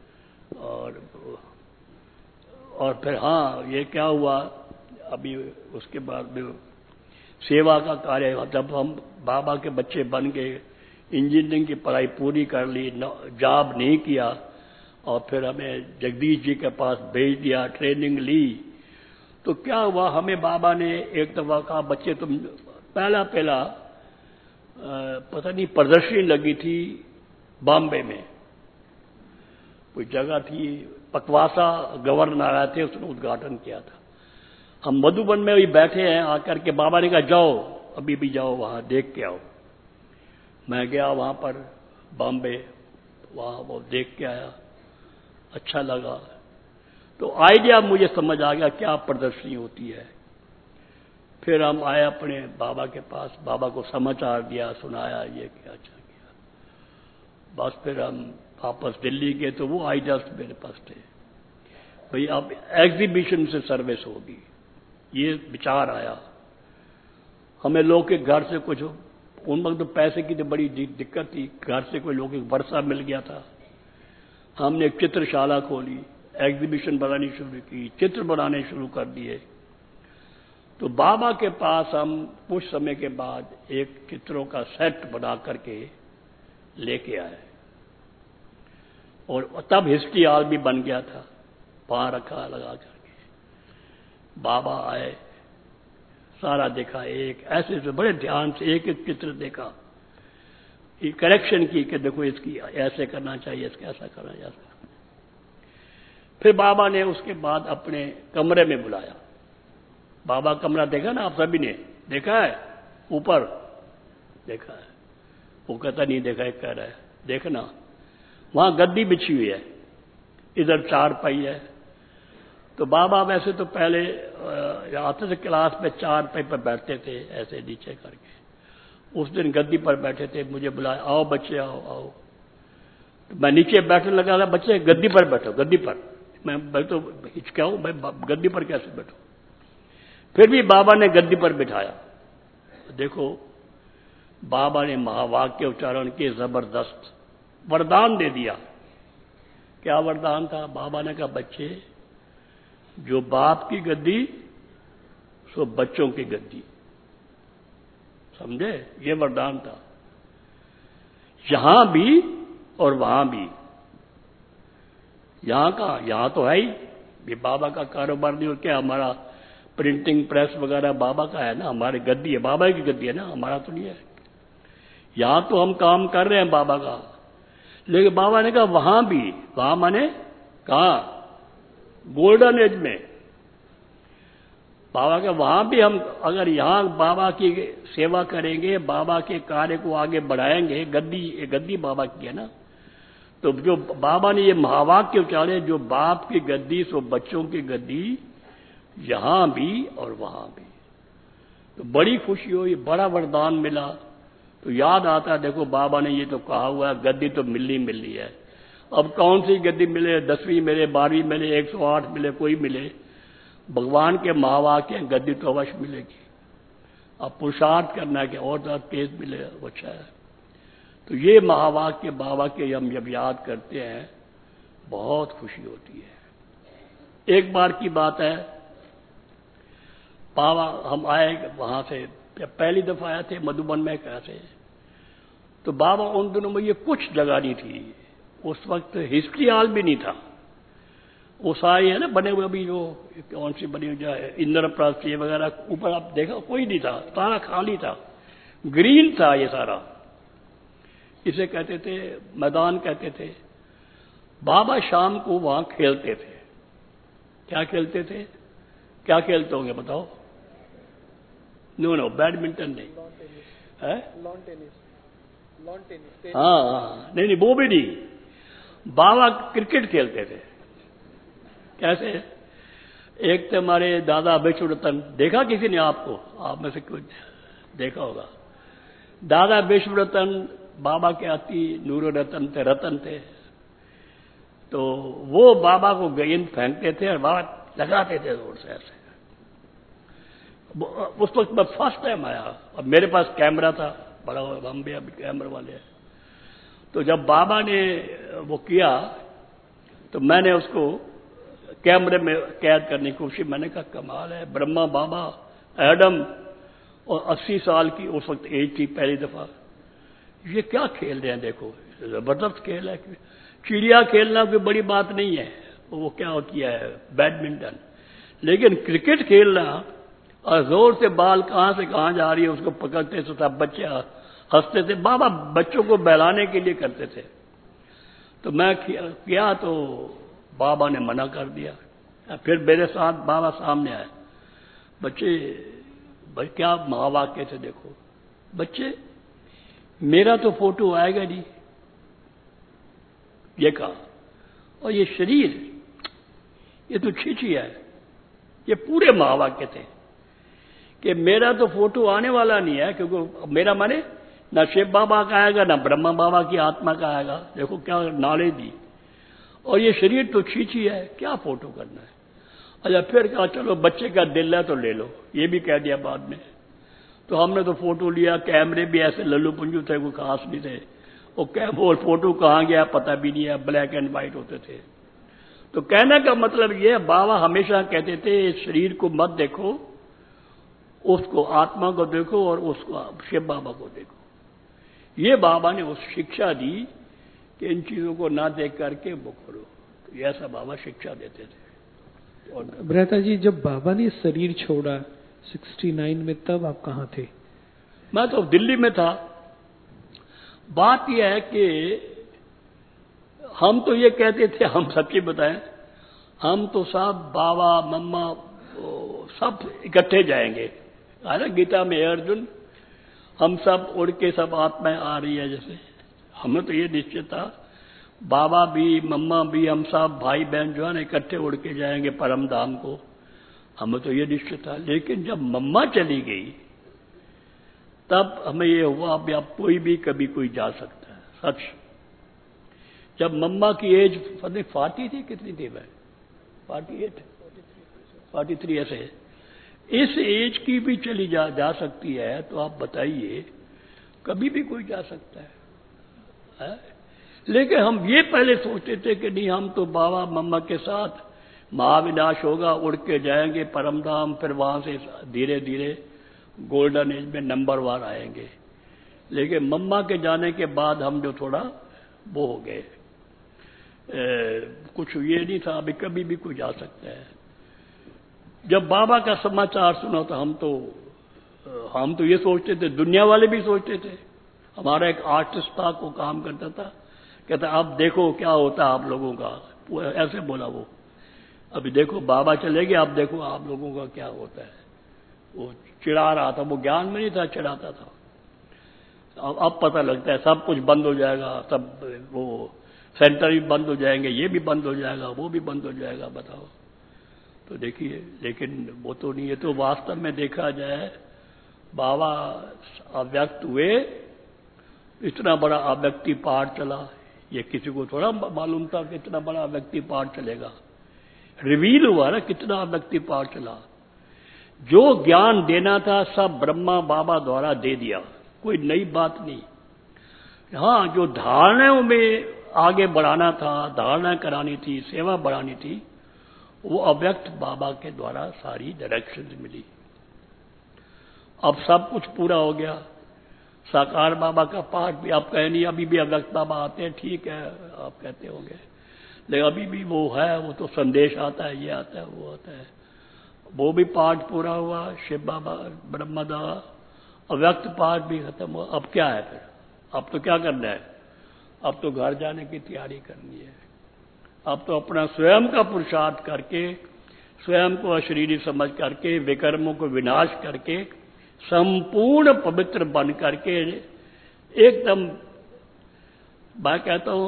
और फिर हाँ, ये क्या हुआ अभी उसके बाद में सेवा का कार्य, जब हम बाबा के बच्चे बन गए, इंजीनियरिंग की पढ़ाई पूरी कर ली, जॉब नहीं किया, और फिर हमें जगदीश जी के पास भेज दिया, ट्रेनिंग ली। तो क्या हुआ, हमें बाबा ने एक दफा कहा बच्चे तुम, पहला पता नहीं प्रदर्शनी लगी थी बॉम्बे में, कोई जगह थी, पकवासा गवर्नर आए थे, उसने उद्घाटन किया था। हम मधुबन में भी बैठे हैं, आकर के बाबा ने कहा जाओ अभी भी जाओ वहां देख के आओ। मैं गया वहां पर बॉम्बे, वहां वो देख के आया, अच्छा लगा। तो आइडिया मुझे समझ आ गया क्या प्रदर्शनी होती है। फिर हम आए अपने बाबा के पास, बाबा को समाचार दिया, सुनाया ये क्या, अच्छा किया। बस फिर हम वापस दिल्ली गए, तो वो आइडियाज मेरे पास थे, भाई अब एग्जीबिशन से सर्विस होगी, ये विचार आया। हमें लोग के घर से कुछ, उन वक्त तो पैसे की तो बड़ी दिक्कत थी, घर से कोई लोग वर्षा मिल गया था। हमने एक चित्रशाला खोली, एग्जीबिशन बनानी शुरू की, चित्र बनाने शुरू कर दिए। तो बाबा के पास हम कुछ समय के बाद एक चित्रों का सेट बना करके लेके आए, और तब हिस्ट्री हॉल भी बन गया था, वहां रखा लगा करके। बाबा आए, सारा देखा, एक ऐसे से बड़े ध्यान से एक एक चित्र देखा, करेक्शन की कि देखो इसकी ऐसे करना चाहिए, इसका ऐसा करना चाहिए। फिर बाबा ने उसके बाद अपने कमरे में बुलाया। बाबा कमरा देखा ना, आप सभी ने देखा है, ऊपर देखा है, वो कहता नहीं देखा है, कह रहा है देखना। वहां गद्दी बिछी हुई है, इधर 4 पाई है। तो बाबा वैसे तो पहले आते थे क्लास में 4 पाई पर बैठते थे ऐसे नीचे करके। उस दिन गद्दी पर बैठे थे, मुझे बुलाया, आओ बच्चे आओ आओ। तो मैं नीचे बैठने लगा था, बच्चे गद्दी पर बैठो, गद्दी पर। मैं तो हिचकाऊं, मैं गद्दी पर कैसे बैठूं। फिर भी बाबा ने गद्दी पर बिठाया। देखो, बाबा ने महावाक्य उच्चारण के जबरदस्त वरदान दे दिया। क्या वरदान था? बाबा ने कहा, बच्चे, जो बाप की गद्दी सो बच्चों की गद्दी। समझे? ये वरदान था, यहां भी और वहां भी। यहां का यहां तो है ही, ये बाबा का कारोबार नहीं। और क्या हमारा प्रिंटिंग प्रेस वगैरह बाबा का है ना, हमारी गद्दी है, बाबा की गद्दी है ना, हमारा तो नहीं है। यहां तो हम काम कर रहे हैं बाबा का, लेकिन बाबा ने कहा वहां भी। वहां माने कहां? गोल्डन एज में। बाबा का वहां भी हम अगर यहां बाबा की सेवा करेंगे, बाबा के कार्य को आगे बढ़ाएंगे, गद्दी बाबा की है ना, तो जो बाबा ने ये महावाक्य उच्चारे, जो बाप की गद्दी सो बच्चों की गद्दी, यहां भी और वहां भी। तो बड़ी खुशी हुई, बड़ा वरदान मिला। तो याद आता, देखो बाबा ने ये तो कहा हुआ है, गद्दी तो मिलनी है। अब कौन सी गद्दी मिले? 10वीं मिले, 12वीं मिले, 108 मिले, कोई मिले, भगवान के महावाक्य गद्दी तो अवश्य मिलेगी। अब पुरुषार्थ करना है कि और ज्यादा तेज मिले, अच्छा है। तो ये महावाक्य बाबा के हम जब याद करते हैं, बहुत खुशी होती है। एक बार की बात है, बाबा हम आए वहां से, पहली दफा आए थे मधुबन में कैसे, तो बाबा उन दिनों में ये कुछ जगह नहीं थी। उस वक्त हिस्ट्री हॉल भी नहीं था। वो सारे है ना बने हुए, अभी जो कौन सी बनी हुई है, इंद्रप्रस्थ वगैरह, ऊपर आप देखा कोई नहीं था, सारा खाली था, ग्रीन था ये सारा। इसे कहते थे मैदान कहते थे। बाबा शाम को वहां खेलते थे। क्या खेलते थे? क्या खेलते होंगे बताओ? नो, बैडमिंटन नहीं है, लॉन टेनिस। हाँ, नहीं, वो भी नहीं। बाबा क्रिकेट खेलते थे। कैसे? एक तो हमारे दादा विश्वरतन, देखा किसी ने आपको? आप में से कुछ देखा होगा। दादा विश्वरतन बाबा के अति नूर रतन थे, रतन थे। तो वो बाबा को गेंद फेंकते थे और बाबा लगाते थे जोर से ऐसे। उस वक्त मैं फर्स्ट टाइम आया और मेरे पास कैमरा था बड़ा, हम भी अभी कैमरे वाले हैं। तो जब बाबा ने वो किया तो मैंने उसको कैमरे में कैद करने की कोशिश। मैंने कहा कमाल है, ब्रह्मा बाबा एडम और 80 साल की उस वक्त एज थी, पहली दफा ये क्या खेल रहे हैं। देखो, जबरदस्त खेल है। चिड़िया खेलना कोई बड़ी बात नहीं है, वो क्या होती है बैडमिंटन, लेकिन क्रिकेट खेलना और जोर से बाल कहां से कहां जा रही है उसको पकड़ते थे, सब बच्चे हंसते थे। बाबा बच्चों को बहलाने के लिए करते थे। तो मैं किया तो बाबा ने मना कर दिया। फिर मेरे साथ बाबा सामने आए। बच्चे क्या महावाक्य थे, देखो बच्चे, मेरा तो फोटो आएगा नहीं, ये कहा। और ये शरीर, ये तो छीछी है। ये पूरे महावाक्य थे कि मेरा तो फोटो आने वाला नहीं है, क्योंकि मेरा माने ना शिव बाबा का आएगा ना ब्रह्मा बाबा की आत्मा का आएगा। देखो क्या नॉलेज दी। और ये शरीर तो छीछी है, क्या फोटो करना है। अच्छा, फिर कहा चलो बच्चे का दिल है तो ले लो, ये भी कह दिया बाद में। तो हमने तो फोटो लिया, कैमरे भी ऐसे लल्लू पुंजू थे, कोई खास नहीं थे। वो फोटो कहाँ गया पता भी नहीं है, ब्लैक एंड व्हाइट होते थे। तो कहने का मतलब ये, बाबा हमेशा कहते थे इस शरीर को मत देखो, उसको आत्मा को देखो और उसको शिव बाबा को देखो। ये बाबा ने उस शिक्षा दी कि इन चीजों को ना देख करके वो करो। तो ऐसा बाबा शिक्षा देते थे। और भ्राता जी, जब बाबा ने शरीर छोड़ा 69 में, तब आप कहाँ थे? मैं तो दिल्ली में था। बात यह है कि हम तो ये कहते थे, हम सच्ची बताएं, हम तो सब बाबा मम्मा सब इकट्ठे जाएंगे। है ना गीता में अर्जुन, हम सब उड़ के सब आत्माएं आ रही है जैसे। हमें तो ये निश्चित था, बाबा भी मम्मा भी हम सब भाई बहन जो है ना इकट्ठे उड़ के जाएंगे परम धाम को। हमें तो ये निश्चित था। लेकिन जब मम्मा चली गई तब हमें ये हुआ अब कोई भी कभी कोई जा सकता है। सच, जब मम्मा की एज 40 थी, कितनी थी मैं? 48 43 ऐसे इस एज की भी चली जा सकती है, तो आप बताइए कभी भी कोई जा सकता है? लेकिन हम ये पहले सोचते थे कि नहीं, हम तो बाबा मम्मा के साथ महाविनाश होगा, उड़ के जाएंगे परमधाम, फिर वहां से धीरे धीरे गोल्डन एज में नंबर 1 आएंगे। लेकिन मम्मा के जाने के बाद हम जो थोड़ा वो हो गए, कुछ ये नहीं था, अभी कभी भी कोई जा सकता है। जब बाबा का समाचार सुना तो हम तो ये सोचते थे, दुनिया वाले भी सोचते थे। हमारा एक आर्टिस्ट था, को काम करता था, कहता अब देखो क्या होता है आप लोगों का, वो ऐसे बोला वो, अभी देखो बाबा चले गए, अब देखो आप लोगों का क्या होता है। वो चिढ़ा रहा था, वो ज्ञान में नहीं था, चिढ़ाता था। अब पता लगता है सब कुछ बंद हो जाएगा, सब वो सेंटर भी बंद हो जाएंगे, ये भी बंद हो जाएगा, वो भी बंद हो जाएगा, बताओ। तो देखिए, लेकिन वो तो नहीं है। तो वास्तव में देखा जाए, बाबा अव्यक्त हुए, इतना बड़ा अव्यक्ति पाठ चला, ये किसी को थोड़ा मालूम था कि इतना बड़ा अव्यक्ति पाठ चलेगा। रिवील हुआ ना, कितना अव्यक्ति पाठ चला। जो ज्ञान देना था सब ब्रह्मा बाबा द्वारा दे दिया, कोई नई बात नहीं। हाँ, जो धारणाओं में आगे बढ़ाना था, धारणा करानी थी, सेवा बढ़ानी थी, वो अव्यक्त बाबा के द्वारा सारी डायरेक्शंस मिली। अब सब कुछ पूरा हो गया। साकार बाबा का पाठ भी आप कहे नहीं, अभी भी अव्यक्त बाबा आते हैं, ठीक है आप कहते होंगे, लेकिन अभी भी वो है, वो तो संदेश आता है, ये आता है, वो आता है। वो भी पाठ पूरा हुआ, शिव बाबा ब्रह्मदा, अव्यक्त पाठ भी खत्म हुआ। अब क्या है फिर? अब तो क्या करना है? अब तो घर जाने की तैयारी करनी है। अब तो अपना स्वयं का पुरुषार्थ करके, स्वयं को अशरीरी समझ करके, विकर्मों को विनाश करके, संपूर्ण पवित्र बन करके, एकदम मैं कहता हूं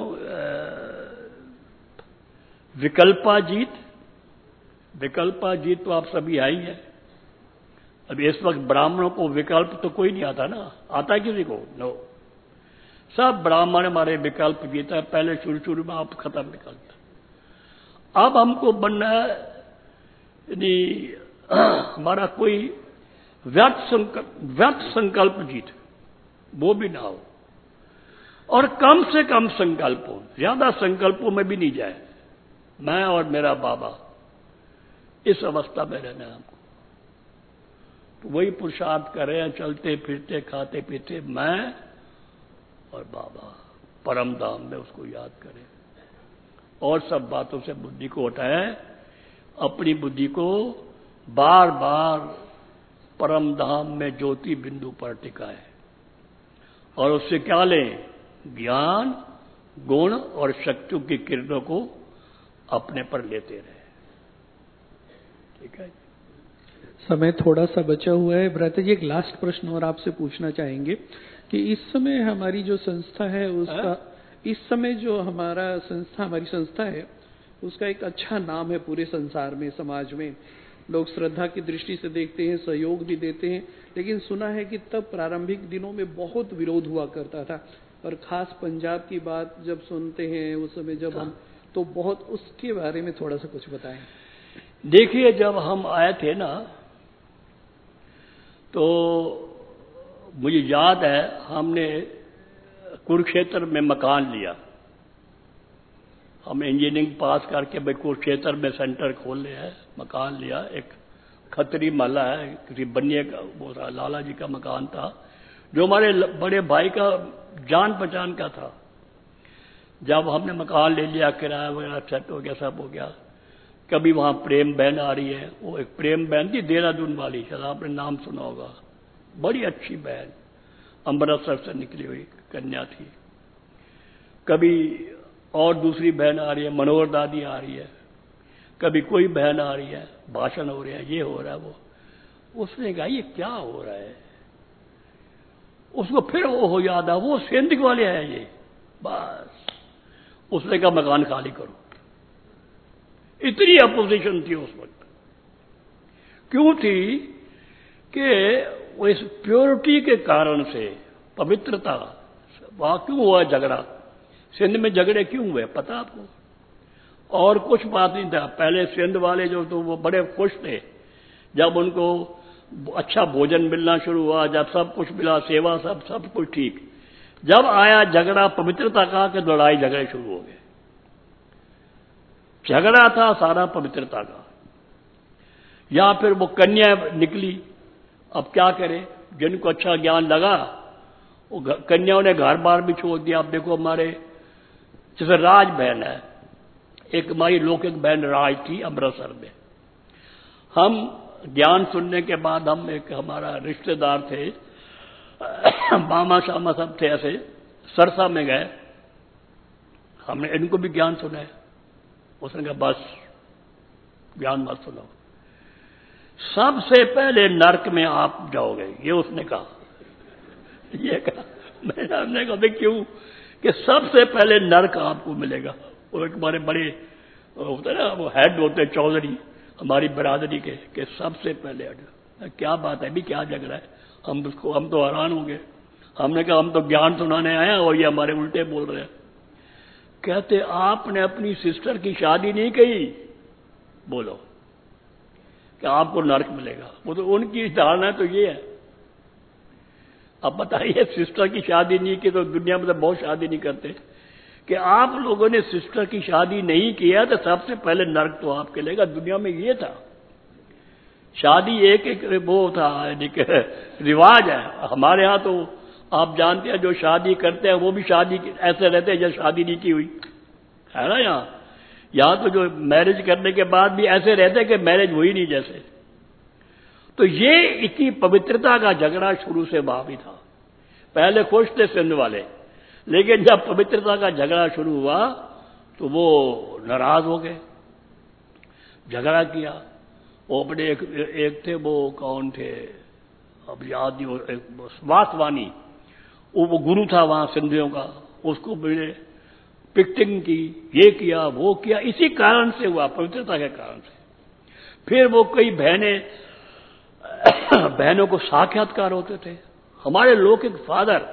विकल्पाजीत तो आप सभी आई है। अब इस वक्त ब्राह्मणों को विकल्प तो कोई नहीं आता ना, आता है किसी को? नो, सब ब्राह्मण हमारे विकल्प जीता है। पहले शुरू में आप खत्म विकल्प। अब हमको बनना है, यदि हमारा कोई व्यर्थ संकल्प जीत वो भी ना हो, और कम से कम संकल्प हो, ज्यादा संकल्पों में भी नहीं जाए। मैं और मेरा बाबा, इस अवस्था में रहना है हमको। तो वही पुरुषार्थ कर रहे हैं, चलते फिरते खाते पीते, मैं और बाबा परम धाम में, उसको याद करें और सब बातों से बुद्धि को हटाएं। अपनी बुद्धि को बार बार परम धाम में ज्योति बिंदु पर टिकाए, और उससे क्या लें? ज्ञान, गुण और शक्तियों की किरणों को अपने पर लेते रहे। ठीक है, समय थोड़ा सा बचा हुआ है। भ्राता जी, एक लास्ट प्रश्न और आपसे पूछना चाहेंगे कि इस समय हमारी जो संस्था है उसका, इस समय जो हमारी संस्था है, उसका एक अच्छा नाम है पूरे संसार में, समाज में। लोग श्रद्धा की दृष्टि से देखते हैं, सहयोग भी देते हैं, लेकिन सुना है कि तब प्रारंभिक दिनों में बहुत विरोध हुआ करता था, और खास पंजाब की बात जब सुनते हैं उस समय जब हम, तो बहुत उसके बारे में थोड़ा सा कुछ बताएं। देखिए, जब हम आए थे ना, तो मुझे याद है हमने कुरुक्षेत्र में मकान लिया। हम इंजीनियरिंग पास करके भाई कुरुक्षेत्र में सेंटर खोल लिया है, मकान लिया। एक खतरी महला है, किसी बनिए का, वो लाला जी का मकान था, जो हमारे बड़े भाई का जान पहचान का था। जब हमने मकान ले लिया, किराया वगैरह सेट हो गया, सब हो गया, कभी वहां प्रेम बहन आ रही है। वो एक प्रेम बहन थी देहरादून वाली, शायद आपने नाम सुना होगा, बड़ी अच्छी बहन, अमृतसर से निकली हुई कन्या थी। कभी और दूसरी बहन आ रही है, मनोहर दादी आ रही है, कभी कोई बहन आ रही है, भाषण हो रहा है, ये हो रहा है, वो। उसने कहा ये क्या हो रहा है? उसको फिर वो हो याद आ, वो सिंध वाले हैं ये, बस। उसने कहा मकान खाली करो। इतनी अपोजिशन थी उस वक्त। क्यों थी? कि वो इस प्योरिटी के कारण से, पवित्रता, वहां क्यों हुआ झगड़ा? सिंध में झगड़े क्यों हुए पता आपको? और कुछ बात नहीं था। पहले सिंध वाले जो तो वो बड़े खुश थे जब उनको अच्छा भोजन मिलना शुरू हुआ, जब सब कुछ मिला, सेवा सब कुछ ठीक, जब आया झगड़ा पवित्रता का, कि लड़ाई झगड़े शुरू हो गए। झगड़ा था सारा पवित्रता का। या फिर वो कन्या निकली, अब क्या करे, जिनको अच्छा ज्ञान लगा वो कन्याओं ने घर बार भी छोड़ दिया। अब देखो हमारे जैसे राज बहन है, एक हमारी लौकिक बहन राज थी अमृतसर में। हम ज्ञान सुनने के बाद हम एक हमारा रिश्तेदार थे, मामा शामा सब थे, ऐसे सरसा में गए, हमने इनको भी ज्ञान सुनाया। उसने कहा बस ज्ञान मत सुनाओ, सबसे पहले नरक में आप जाओगे, ये उसने कहा। ये कहा, हमने कहा क्यों, कि सबसे पहले नरक आपको मिलेगा। वो एक हमारे बड़े होते ना, वो हेड होते चौधरी हमारी बरादरी के, कि सबसे पहले क्या बात है, अभी क्या झगड़ा है, हम तो हैरान हो गए। हमने कहा हम तो ज्ञान सुनाने आए हैं और ये हमारे उल्टे बोल रहे हैं। कहते आपने अपनी सिस्टर की शादी नहीं की, बोलो कि आपको नरक मिलेगा। वो तो उनकी धारणा तो ये है। अब बताइए, सिस्टर की शादी नहीं की तो दुनिया में तो बहुत शादी नहीं करते, कि आप लोगों ने सिस्टर की शादी नहीं किया तो सबसे पहले नरक तो आपके लेगा। दुनिया में ये था, शादी एक वो था, एक रिवाज है। हमारे यहाँ तो आप जानते हैं, जो शादी करते हैं वो भी शादी ऐसे रहते हैं जैसे शादी नहीं की हुई है ना। यहाँ तो जो मैरिज करने के बाद भी ऐसे रहते हैं कि मैरिज हुई नहीं जैसे। तो ये इतनी पवित्रता का झगड़ा शुरू से वहां भी था। पहले खुश थे सिंध वाले, लेकिन जब पवित्रता का झगड़ा शुरू हुआ तो वो नाराज हो गए, झगड़ा किया। वो अपने एक थे, वो कौन थे अब याद नहीं, वासवानी, वो गुरु था वहां सिंधियों का, उसको मैंने पिक्टिंग की, ये किया वो किया। इसी कारण से हुआ, पवित्रता के कारण से। फिर वो कई बहनों को साक्षात्कार होते थे। हमारे लौकिक फादर,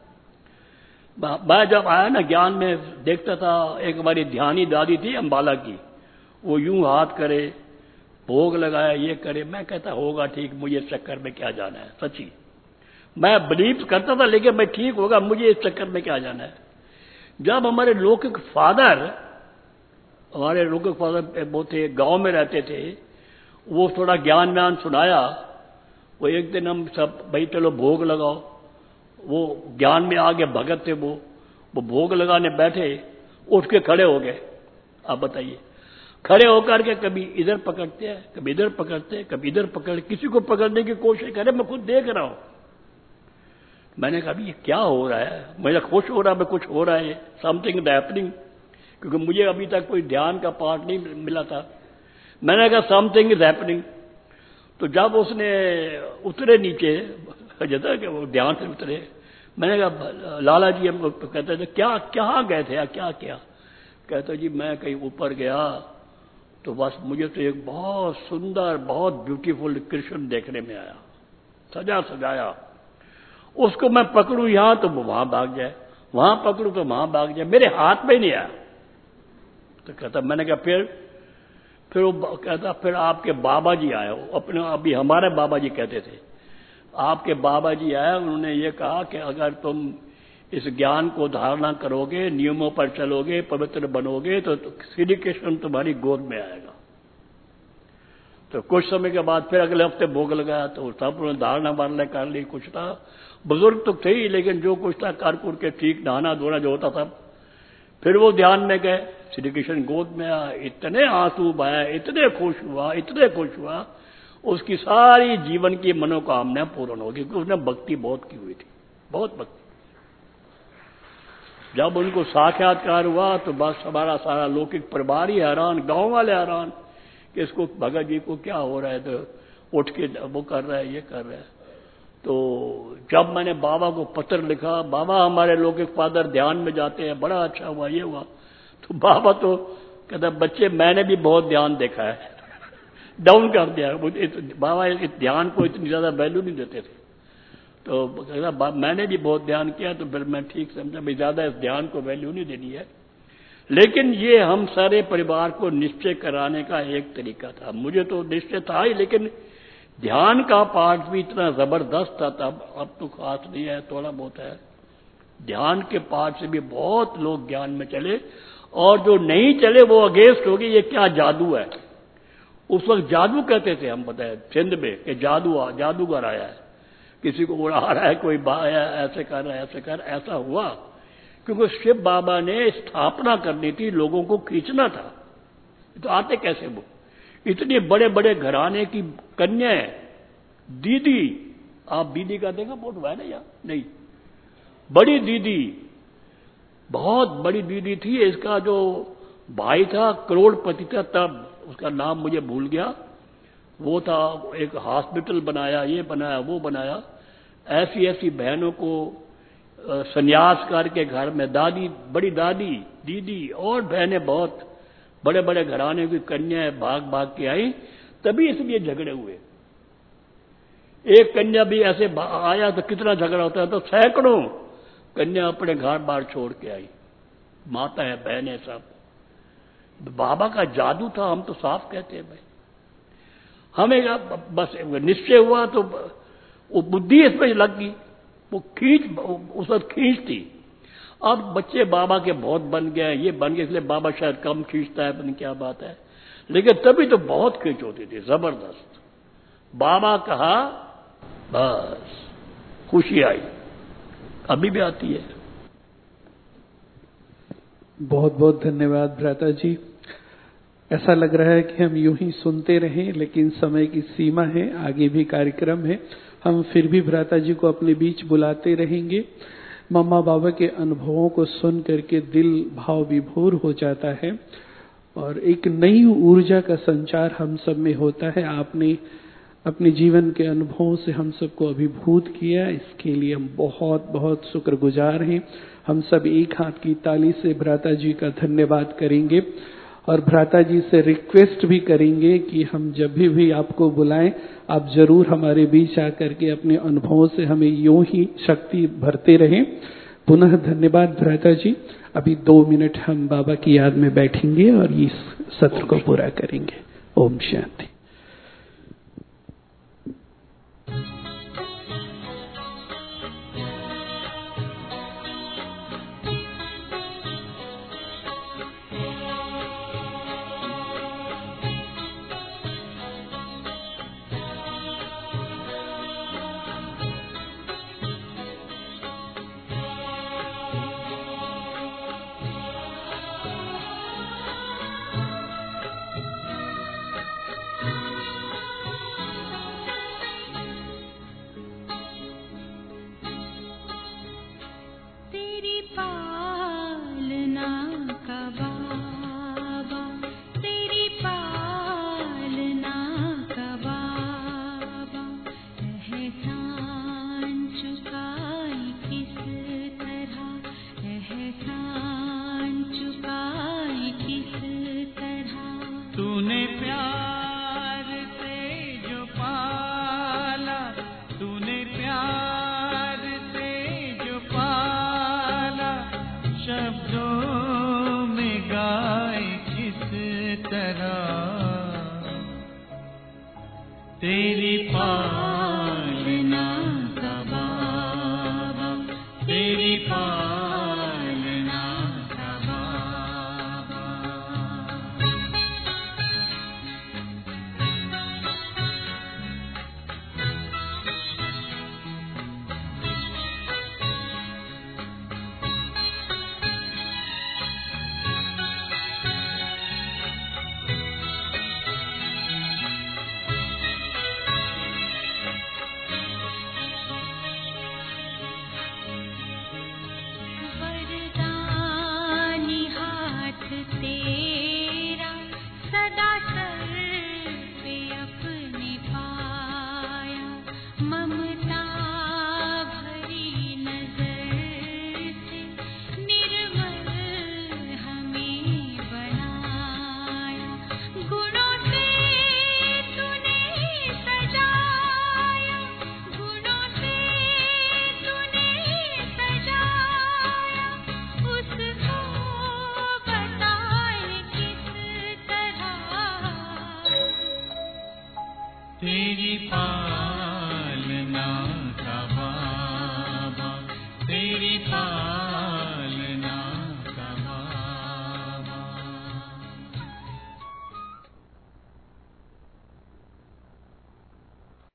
मैं जब आया ना ज्ञान में देखता था, एक हमारी ध्यानी दादी थी अंबाला की, वो यूं हाथ करे, भोग लगाया, ये करे। मैं कहता होगा ठीक, मुझे इस चक्कर में क्या जाना है। सच्ची मैं बिलीव करता था, लेकिन मैं ठीक होगा, मुझे इस चक्कर में क्या जाना है। जब हमारे लौकिक फादर वो थे, गांव में रहते थे, वो थोड़ा ज्ञान व्यान सुनाया। वो एक दिन हम सब भाई चलो भोग लगाओ, वो ज्ञान में आगे भगत थे, वो भोग लगाने बैठे, उठ के खड़े हो गए। आप बताइए, खड़े होकर के कभी इधर पकड़ते हैं, कभी इधर पकड़ते हैं, कभी इधर पकड़, किसी को पकड़ने की कोशिश करे। मैं खुद देख रहा हूं। मैंने कहा ये क्या हो रहा है, मुझे खुश हो रहा है, कुछ हो रहा है, समथिंग इज हैपनिंग, क्योंकि मुझे अभी तक कोई ध्यान का पाठ नहीं मिला था। मैंने कहा समथिंग इज हैपनिंग। तो जब उसने उतरे नीचे, जैसा कि वो ध्यान से उतरे, मैंने कहा लाला जी, हमको कहते थे क्या कहाँ गए थे या क्या किया। कहते जी मैं कहीं ऊपर गया तो बस मुझे तो एक बहुत सुंदर, बहुत ब्यूटीफुल कृष्ण देखने में आया, सजा सजाया। उसको मैं पकड़ू यहां तो वो वहां भाग जाए, वहां पकड़ू तो वहां भाग जाए, मेरे हाथ में ही नहीं आया। तो कहता, मैंने कहा फिर वो कहता फिर आपके बाबा जी आए हो, अपने अभी हमारे बाबा जी कहते थे, आपके बाबा जी आए, उन्होंने ये कहा कि अगर तुम इस ज्ञान को धारणा करोगे, नियमों पर चलोगे, पवित्र बनोगे तो श्री कृष्ण तुम्हारी गोद में आएगा। तो कुछ समय के बाद फिर अगले हफ्ते भोग लगाया, तो सब उन्होंने धारणा वारणा कर ली। कुछ था, बुजुर्ग तो थे ही, लेकिन जो कुछ था कारकुर के ठीक, नहाना धोना जो होता था। फिर वो ध्यान में गए, श्री कृष्ण गोद में आया, इतने आंसू बहाए, इतने खुश हुआ, उसकी सारी जीवन की मनोकामना पूर्ण हो गई, क्योंकि उसने भक्ति बहुत की हुई थी, बहुत भक्ति। जब उनको साक्षात्कार हुआ तो बस हमारा सारा लौकिक परिवार ही हैरान, गांव वाले हैरान कि इसको भगत जी को क्या हो रहा है, तो उठ के वो कर रहा है, ये कर रहा है। तो जब मैंने बाबा को पत्र लिखा, बाबा हमारे लौकिक फादर ध्यान में जाते हैं, बड़ा अच्छा हुआ, ये हुआ। तो बाबा तो कहता, बच्चे मैंने भी बहुत ध्यान देखा है, डाउन कर दिया। बाबा इस ध्यान को इतनी ज्यादा वैल्यू नहीं देते थे। तो कहता मैंने भी बहुत ध्यान किया, तो फिर मैं ठीक समझा भाई ज्यादा इस ध्यान को वैल्यू नहीं देनी है। लेकिन ये हम सारे परिवार को निश्चय कराने का एक तरीका था। मुझे तो निश्चय था ही, लेकिन ध्यान का पाठ भी इतना जबरदस्त था तब, अब तो खास नहीं है, थोड़ा बहुत है। ध्यान के पाठ से भी बहुत लोग ज्ञान में चले, और जो नहीं चले वो अगेंस्ट हो गए, ये क्या जादू है। उस वक्त जादू कहते थे हम, बताए सिंध में कि जादूगर आया है, किसी को उड़ा रहा है, कोई ऐसे कर रहा है, ऐसे कर, ऐसा हुआ क्योंकि शिव बाबा ने स्थापना करनी थी, लोगों को खींचना था। तो आते कैसे वो? इतने बड़े बड़े घराने की कन्याएं, दीदी, आप दीदी का देखा फोटो है ना या नहीं? बड़ी दीदी, बहुत बड़ी दीदी थी। इसका जो भाई था करोड़पति था तब, उसका नाम मुझे भूल गया, वो था, एक हॉस्पिटल बनाया, ये बनाया, वो बनाया। ऐसी ऐसी बहनों को संन्यास करके घर में, दादी, बड़ी दादी, दीदी और बहनें, बहुत बड़े बड़े घराने की कन्याएं भाग भाग के आई, तभी इसलिए झगड़े हुए। एक कन्या भी ऐसे आया तो कितना झगड़ा होता है, तो सैकड़ों कन्या अपने घर बार छोड़ के आई, माता है, बहनें सब। बाबा का जादू था, हम तो साफ कहते हैं भाई। हमें बस निश्चय हुआ तो वो बुद्धि इसमें लग गई, वो उस वक्त खींचती। अब बच्चे बाबा के बहुत बन गए, ये बन गए, इसलिए बाबा शायद कम खींचता है, पता नहीं क्या बात है, लेकिन तभी तो बहुत खींच होती थी, जबरदस्त। बाबा कहा बस खुशी आई, अभी भी आती है। बहुत बहुत धन्यवाद भ्राता जी। ऐसा लग रहा है कि हम यूं ही सुनते रहें, लेकिन समय की सीमा है, आगे भी कार्यक्रम है। हम फिर भी भ्राता जी को अपने बीच बुलाते रहेंगे। मम्मा बाबा के अनुभवों को सुन करके दिल भाव विभोर हो जाता है और एक नई ऊर्जा का संचार हम सब में होता है। आपने अपने जीवन के अनुभवों से हम सबको अभिभूत किया, इसके लिए हम बहुत बहुत शुक्रगुजार हैं। हम सब एक हाथ की ताली से भ्राता जी का धन्यवाद करेंगे और भ्राता जी से रिक्वेस्ट भी करेंगे कि हम जब भी आपको बुलाएं, आप जरूर हमारे बीच आकर के अपने अनुभवों से हमें यूं ही शक्ति भरते रहें। पुनः धन्यवाद भ्राता जी। अभी 2 मिनट हम बाबा की याद में बैठेंगे और इस सत्र को पूरा करेंगे। ओम शांति। तेरी पालना का बाबा, तेरी पालना